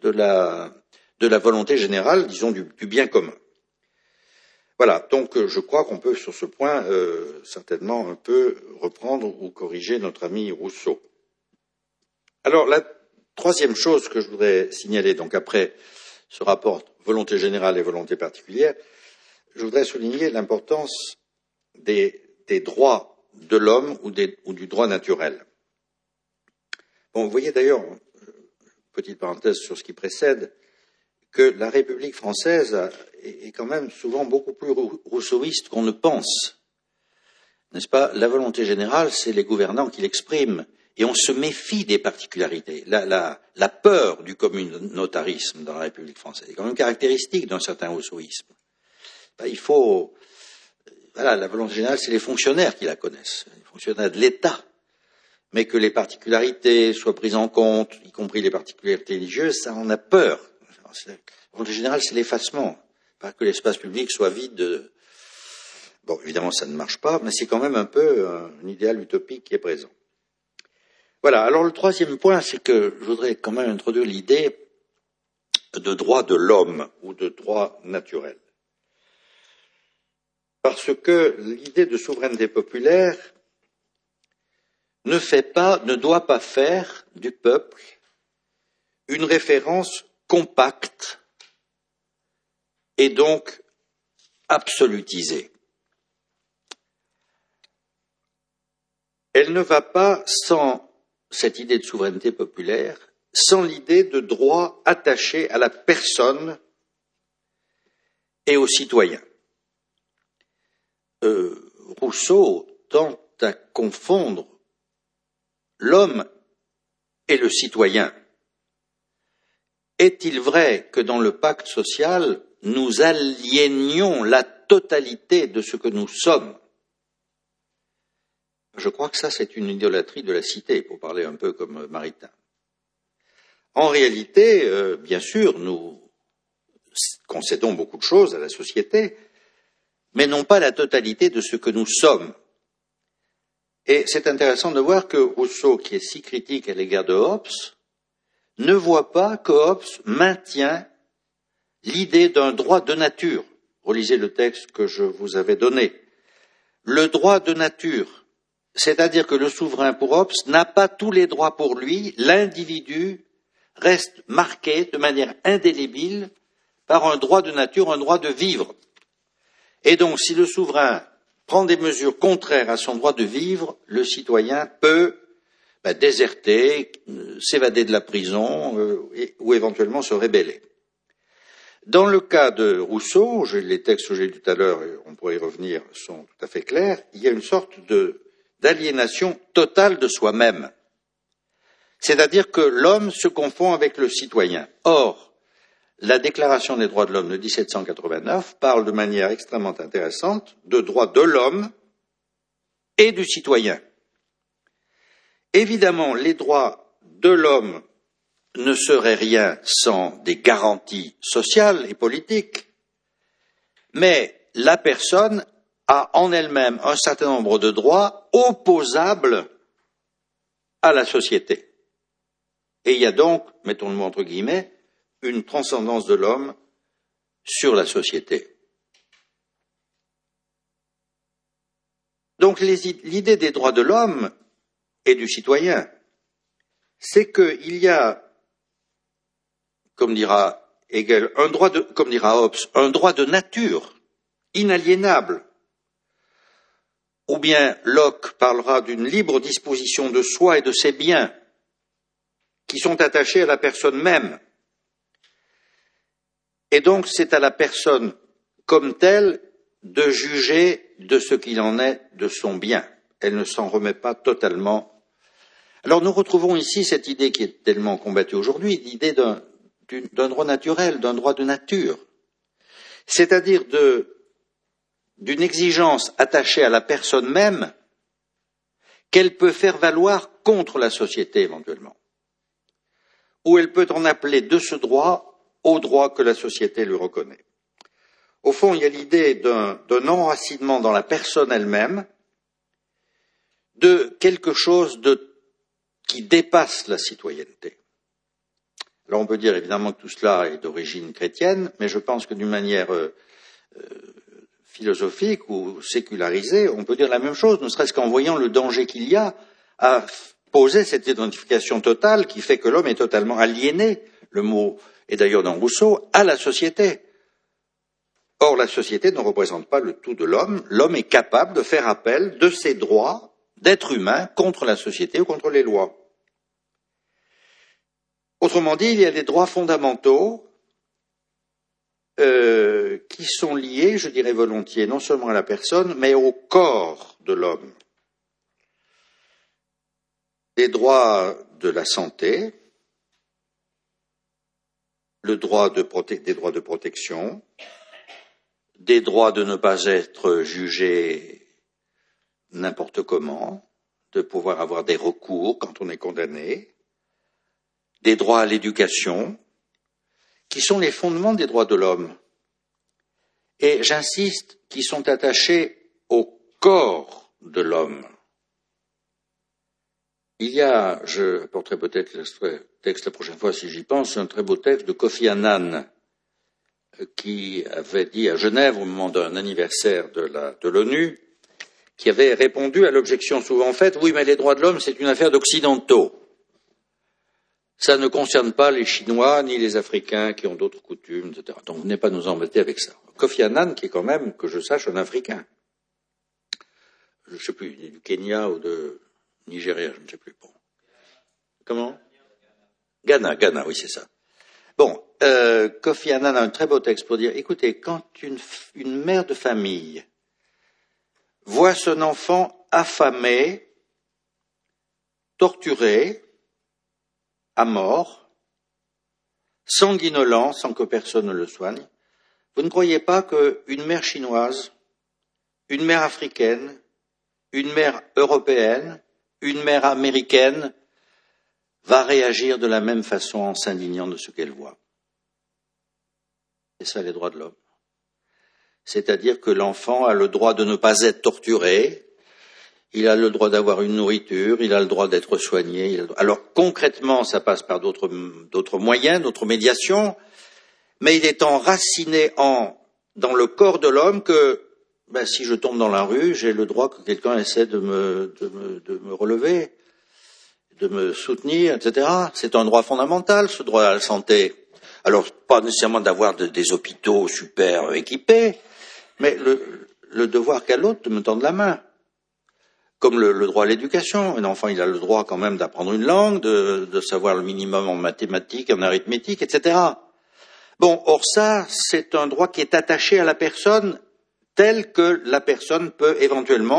Speaker 1: la volonté générale, disons du bien commun. Voilà, donc je crois qu'on peut sur ce point certainement un peu reprendre ou corriger notre ami Rousseau. Alors la troisième chose que je voudrais signaler, donc après ce rapport volonté générale et volonté particulière, je voudrais souligner l'importance des droits de l'homme ou du droit naturel. Bon, vous voyez d'ailleurs, petite parenthèse sur ce qui précède, que la République française est quand même souvent beaucoup plus rousseauiste qu'on ne pense. N'est-ce pas? La volonté générale, c'est les gouvernants qui l'expriment. Et on se méfie des particularités. La peur du communautarisme dans la République française est quand même caractéristique d'un certain rousseauisme. La volonté générale, c'est les fonctionnaires qui la connaissent, les fonctionnaires de l'État. Mais que les particularités soient prises en compte, y compris les particularités religieuses, ça on a peur. La volonté générale, c'est l'effacement. Pas que l'espace public soit vide de... Bon, évidemment, ça ne marche pas, mais c'est quand même un peu un idéal utopique qui est présent. Voilà, alors le troisième point, c'est que je voudrais quand même introduire l'idée de droit de l'homme ou de droit naturel. Parce que l'idée de souveraineté populaire ne doit pas faire du peuple une référence compacte et donc absolutisée. Elle ne va pas sans cette idée de souveraineté populaire, sans l'idée de droit attaché à la personne et aux citoyens. Rousseau tente à confondre l'homme et le citoyen. Est-il vrai que dans le pacte social, nous aliénions la totalité de ce que nous sommes? Je crois que ça, c'est une idolâtrie de la cité, pour parler un peu comme Maritain. En réalité, bien sûr, nous concédons beaucoup de choses à la société, mais non pas la totalité de ce que nous sommes. Et c'est intéressant de voir que Rousseau, qui est si critique à l'égard de Hobbes, ne voit pas que Hobbes maintient l'idée d'un droit de nature. Relisez le texte que je vous avais donné. Le droit de nature. C'est-à-dire que le souverain, pour Hobbes, n'a pas tous les droits pour lui, l'individu reste marqué de manière indélébile par un droit de nature, un droit de vivre. Et donc, si le souverain prend des mesures contraires à son droit de vivre, le citoyen peut déserter, s'évader de la prison ou éventuellement se rebeller. Dans le cas de Rousseau, les textes que j'ai lus tout à l'heure, on pourrait y revenir, sont tout à fait clairs, il y a une sorte d'aliénation totale de soi-même. C'est-à-dire que l'homme se confond avec le citoyen. Or, la Déclaration des droits de l'homme de 1789 parle de manière extrêmement intéressante de droits de l'homme et du citoyen. Évidemment, les droits de l'homme ne seraient rien sans des garanties sociales et politiques, mais la personne a en elle-même un certain nombre de droits opposables à la société. Et il y a donc, mettons-le entre guillemets, une transcendance de l'homme sur la société. Donc l'idée des droits de l'homme et du citoyen, c'est qu'il y a, comme dira Hegel, comme dira Hobbes, un droit de nature inaliénable. Ou bien Locke parlera d'une libre disposition de soi et de ses biens qui sont attachés à la personne même. Et donc c'est à la personne comme telle de juger de ce qu'il en est de son bien. Elle ne s'en remet pas totalement. Alors nous retrouvons ici cette idée qui est tellement combattue aujourd'hui, l'idée d'un droit naturel, d'un droit de nature, c'est-à-dire d'une exigence attachée à la personne même qu'elle peut faire valoir contre la société éventuellement, ou elle peut en appeler de ce droit au droit que la société lui reconnaît. Au fond, il y a l'idée d'un enracinement dans la personne elle-même, de quelque chose qui dépasse la citoyenneté. Alors on peut dire évidemment que tout cela est d'origine chrétienne, mais je pense que d'une manière philosophique ou sécularisée, on peut dire la même chose, ne serait-ce qu'en voyant le danger qu'il y a à poser cette identification totale qui fait que l'homme est totalement aliéné, le mot est d'ailleurs dans Rousseau, à la société. Or, la société ne représente pas le tout de l'homme. L'homme est capable de faire appel de ses droits d'être humain contre la société ou contre les lois. Autrement dit, il y a des droits fondamentaux qui sont liés, je dirais volontiers, non seulement à la personne, mais au corps de l'homme. Les droits de la santé, des droits de protection, des droits de ne pas être jugé n'importe comment, de pouvoir avoir des recours quand on est condamné, des droits à l'éducation, qui sont les fondements des droits de l'homme. Et j'insiste, qui sont attachés au corps de l'homme. Il y a, je apporterai peut-être le texte la prochaine fois si j'y pense, un très beau texte de Kofi Annan, qui avait dit à Genève au moment d'un anniversaire de l'ONU, qui avait répondu à l'objection souvent faite, oui, mais les droits de l'homme, c'est une affaire d'occidentaux. Ça ne concerne pas les Chinois ni les Africains qui ont d'autres coutumes, etc. Donc venez pas nous embêter avec ça. Kofi Annan, qui est quand même, que je sache, un Africain. Je ne sais plus, du Kenya ou de Nigeria, je ne sais plus. Bon. Comment? Ghana, oui, c'est ça. Bon, Kofi Annan a un très beau texte pour dire, écoutez, quand une mère de famille voit son enfant affamé, torturé, à mort, sanguinolent, sans que personne ne le soigne, vous ne croyez pas qu'une mère chinoise, une mère africaine, une mère européenne, une mère américaine va réagir de la même façon en s'indignant de ce qu'elle voit? C'est ça les droits de l'homme. C'est-à-dire que l'enfant a le droit de ne pas être torturé, il a le droit d'avoir une nourriture, il a le droit d'être soigné. Alors concrètement, ça passe par d'autres moyens, d'autres médiations, mais il est enraciné dans le corps de l'homme que si je tombe dans la rue, j'ai le droit que quelqu'un essaie de me relever, de me soutenir, etc. C'est un droit fondamental, ce droit à la santé. Alors, pas nécessairement d'avoir des hôpitaux super équipés, mais le devoir qu'a l'autre de me tendre la main. Comme le droit à l'éducation. Un enfant, il a le droit quand même d'apprendre une langue, de savoir le minimum en mathématiques, en arithmétique, etc. Bon, or ça, c'est un droit qui est attaché à la personne tel que la personne peut éventuellement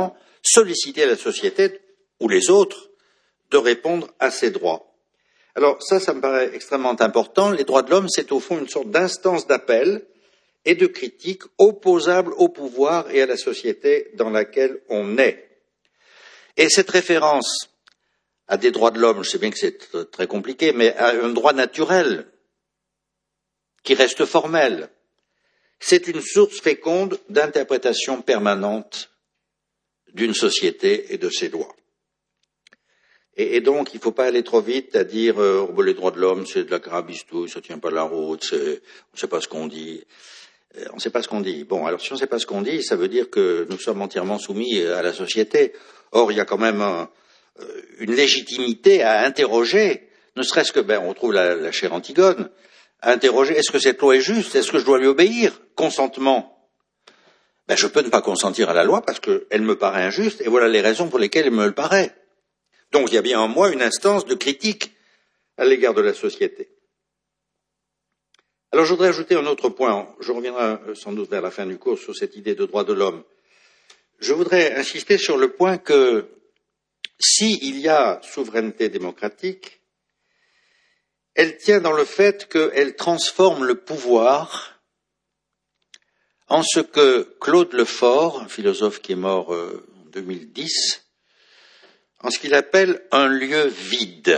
Speaker 1: solliciter la société ou les autres de répondre à ces droits. Alors ça me paraît extrêmement important. Les droits de l'homme, c'est au fond une sorte d'instance d'appel et de critique opposable au pouvoir et à la société dans laquelle on est. Et cette référence à des droits de l'homme, je sais bien que c'est très compliqué, mais à un droit naturel qui reste formel, c'est une source féconde d'interprétation permanente d'une société et de ses lois. Et donc, il ne faut pas aller trop vite à dire les droits de l'homme, c'est de la carabistouille, ça ne tient pas la route, on ne sait pas ce qu'on dit. On ne sait pas ce qu'on dit. Bon, alors si on ne sait pas ce qu'on dit, ça veut dire que nous sommes entièrement soumis à la société. Or, il y a quand même une légitimité à interroger, ne serait-ce que, on trouve la chère Antigone, à interroger, est-ce que cette loi est juste? Est-ce que je dois lui obéir? Consentement. Je peux ne pas consentir à la loi parce qu'elle me paraît injuste, et voilà les raisons pour lesquelles elle me le paraît. Donc il y a bien en moi une instance de critique à l'égard de la société. Alors je voudrais ajouter un autre point, je reviendrai sans doute vers la fin du cours sur cette idée de droit de l'homme. Je voudrais insister sur le point que s'il y a souveraineté démocratique, elle tient dans le fait qu'elle transforme le pouvoir en ce que Claude Lefort, un philosophe qui est mort en 2010, en ce qu'il appelle un lieu vide.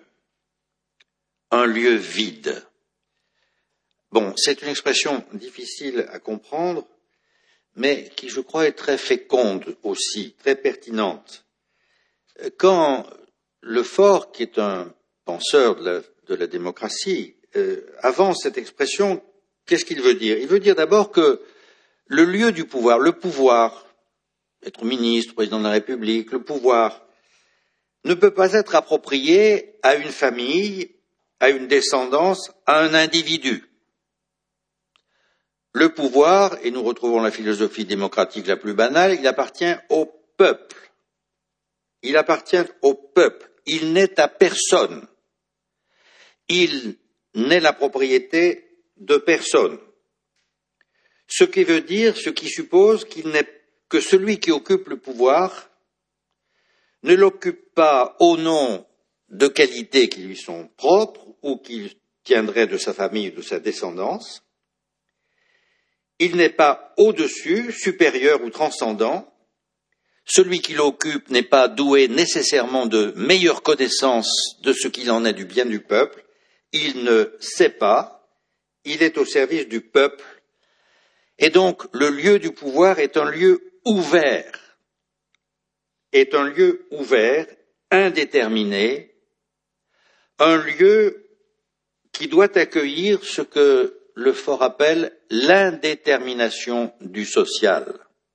Speaker 1: Un lieu vide. Bon, c'est une expression difficile à comprendre, mais qui, je crois, est très féconde aussi, très pertinente. Quand Lefort, qui est un penseur de la démocratie, avance cette expression, qu'est-ce qu'il veut dire? Il veut dire d'abord que le lieu du pouvoir, le pouvoir, être ministre, président de la République, le pouvoir, ne peut pas être approprié à une famille, à une descendance, à un individu. Le pouvoir, et nous retrouvons la philosophie démocratique la plus banale, il appartient au peuple. Il appartient au peuple. Il n'est à personne. Il n'est la propriété de personne. Ce qui suppose que celui qui occupe le pouvoir ne l'occupe pas au nom de qualités qui lui sont propres ou qui tiendraient de sa famille ou de sa descendance. Il n'est pas au-dessus, supérieur ou transcendant. Celui qui l'occupe n'est pas doué nécessairement de meilleure connaissance de ce qu'il en est du bien du peuple. Il ne sait pas. Il est au service du peuple. Et donc, le lieu du pouvoir est un lieu ouvert. Indéterminé, un lieu qui doit accueillir ce que Lefort appelle l'indétermination du social.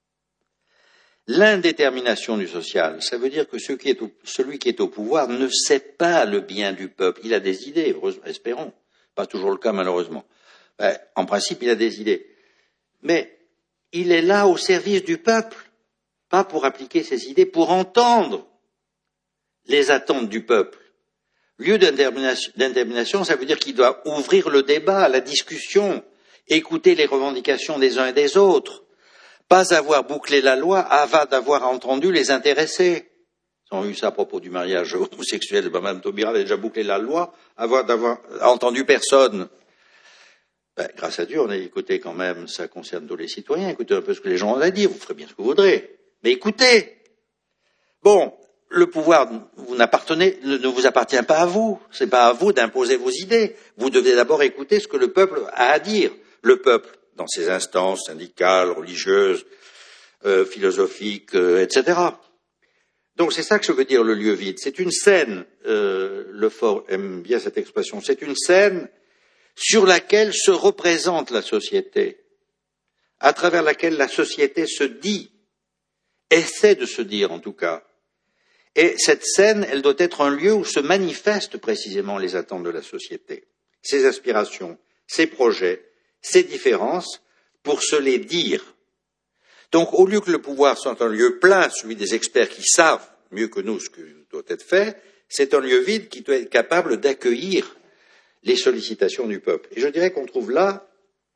Speaker 1: L'indétermination du social, ça veut dire que celui qui est au pouvoir ne sait pas le bien du peuple. Il a des idées, espérons, pas toujours le cas malheureusement. En principe, il a des idées. Mais il est là au service du peuple, pas pour appliquer ses idées, pour entendre les attentes du peuple. Lieu d'indétermination, ça veut dire qu'il doit ouvrir le débat, la discussion, écouter les revendications des uns et des autres, pas avoir bouclé la loi avant d'avoir entendu les intéressés. Ils ont eu ça à propos du mariage homosexuel, Mme Taubira avait déjà bouclé la loi avant d'avoir entendu personne. Grâce à Dieu, on a écouté quand même, ça concerne tous les citoyens, écoutez un peu ce que les gens ont à dire, vous ferez bien ce que vous voudrez, mais écoutez. Bon, le pouvoir ne vous appartient pas à vous, c'est pas à vous d'imposer vos idées, vous devez d'abord écouter ce que le peuple a à dire. Le peuple, dans ses instances syndicales, religieuses, philosophiques, etc. Donc c'est ça que je veux dire le lieu vide. C'est une scène, Lefort aime bien cette expression, c'est une scène sur laquelle se représente la société, à travers laquelle la société se dit, essaie de se dire en tout cas. Et cette scène, elle doit être un lieu où se manifestent précisément les attentes de la société, ses aspirations, ses projets, ses différences, pour se les dire. Donc, au lieu que le pouvoir soit un lieu plein, celui des experts qui savent mieux que nous ce qui doit être fait, c'est un lieu vide qui doit être capable d'accueillir les sollicitations du peuple. Et je dirais qu'on trouve là,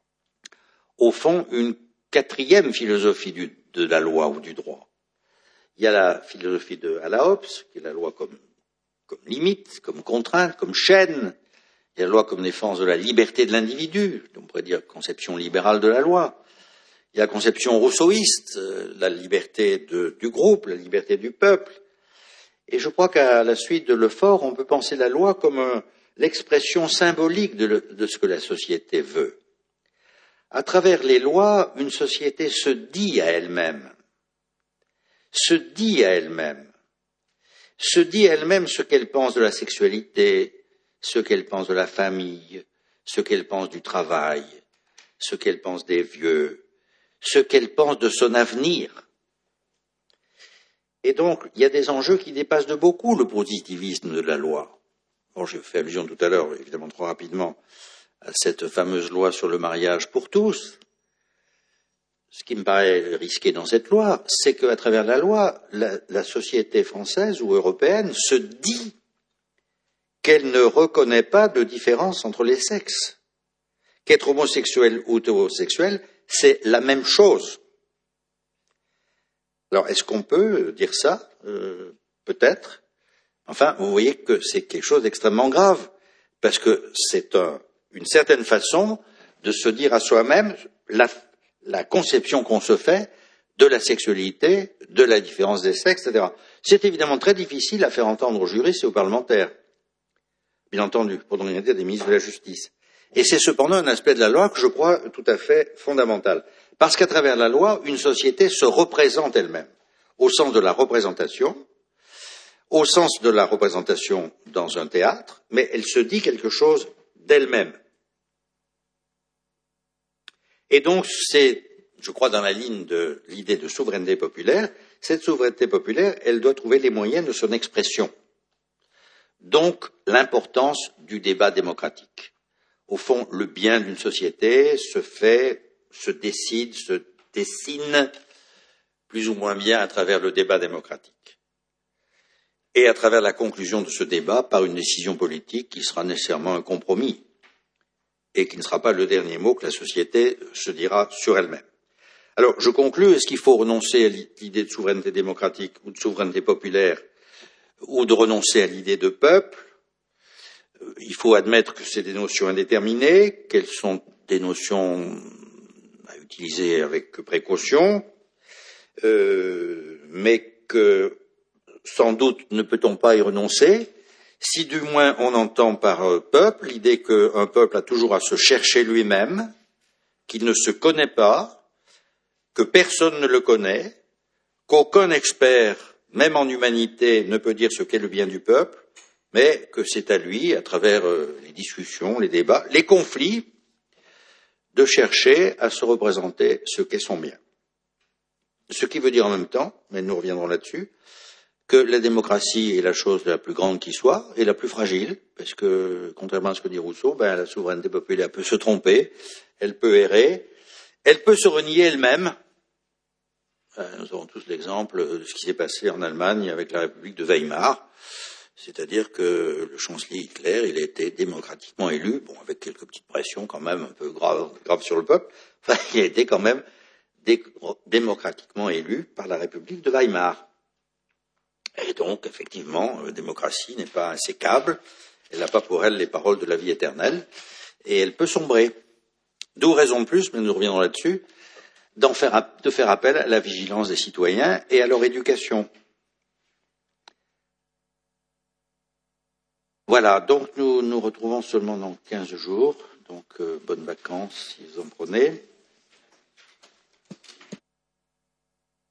Speaker 1: au fond, une quatrième philosophie de la loi ou du droit. Il y a la philosophie de Alla Hobbes, qui est la loi comme limite, comme contrainte, comme chaîne. Il y a la loi comme défense de la liberté de l'individu, on pourrait dire conception libérale de la loi. Il y a la conception rousseauiste, la liberté du groupe, la liberté du peuple. Et je crois qu'à la suite de Lefort, on peut penser la loi comme l'expression symbolique de ce que la société veut. À travers les lois, une société se dit à elle-même ce qu'elle pense de la sexualité, ce qu'elle pense de la famille, ce qu'elle pense du travail, ce qu'elle pense des vieux, ce qu'elle pense de son avenir. Et donc, il y a des enjeux qui dépassent de beaucoup le positivisme de la loi. Bon, j'ai fait allusion tout à l'heure, évidemment trop rapidement, à cette fameuse loi sur le mariage pour tous. Ce qui me paraît risqué dans cette loi, c'est qu'à travers la loi, la société française ou européenne se dit qu'elle ne reconnaît pas de différence entre les sexes. Qu'être homosexuel ou hétérosexuel, c'est la même chose. Alors, est-ce qu'on peut dire ça? Peut-être. Enfin, vous voyez que c'est quelque chose d'extrêmement grave, parce que c'est une certaine façon de se dire à soi-même la conception qu'on se fait de la sexualité, de la différence des sexes, etc. C'est évidemment très difficile à faire entendre aux juristes et aux parlementaires, bien entendu, pour ne rien dire des ministres de la Justice. Et c'est cependant un aspect de la loi que je crois tout à fait fondamental. Parce qu'à travers la loi, une société se représente elle-même, au sens de la représentation, au sens de la représentation dans un théâtre, mais elle se dit quelque chose d'elle-même. Et donc, c'est, je crois, dans la ligne de l'idée de souveraineté populaire, cette souveraineté populaire, elle doit trouver les moyens de son expression. Donc, l'importance du débat démocratique. Au fond, le bien d'une société se fait, se décide, se dessine plus ou moins bien à travers le débat démocratique. Et à travers la conclusion de ce débat par une décision politique qui sera nécessairement un compromis et qui ne sera pas le dernier mot que la société se dira sur elle-même. Alors, je conclus, est-ce qu'il faut renoncer à l'idée de souveraineté démocratique ou de souveraineté populaire ou de renoncer à l'idée de peuple? Il faut admettre que c'est des notions indéterminées, qu'elles sont des notions à utiliser avec précaution, mais que sans doute ne peut-on pas y renoncer, si du moins on entend par peuple l'idée qu'un peuple a toujours à se chercher lui-même, qu'il ne se connaît pas, que personne ne le connaît, qu'aucun expert, même en humanité, ne peut dire ce qu'est le bien du peuple, mais que c'est à lui, à travers les discussions, les débats, les conflits, de chercher à se représenter ce qu'est son bien. Ce qui veut dire en même temps, mais nous reviendrons là-dessus, que la démocratie est la chose la plus grande qui soit et la plus fragile, parce que, contrairement à ce que dit Rousseau, la souveraineté populaire peut se tromper, elle peut errer, elle peut se renier elle-même. Nous avons tous l'exemple de ce qui s'est passé en Allemagne avec la République de Weimar, c'est-à-dire que le chancelier Hitler, il a été démocratiquement élu, bon, avec quelques petites pressions quand même un peu graves sur le peuple, enfin, il a été quand même démocratiquement élu par la République de Weimar. Et donc, effectivement, la démocratie n'est pas insécable, elle n'a pas pour elle les paroles de la vie éternelle, et elle peut sombrer. D'où raison de plus, mais nous reviendrons là-dessus, de faire appel à la vigilance des citoyens et à leur éducation. Voilà, donc nous nous retrouvons seulement dans 15 jours, donc bonnes vacances si vous en prenez.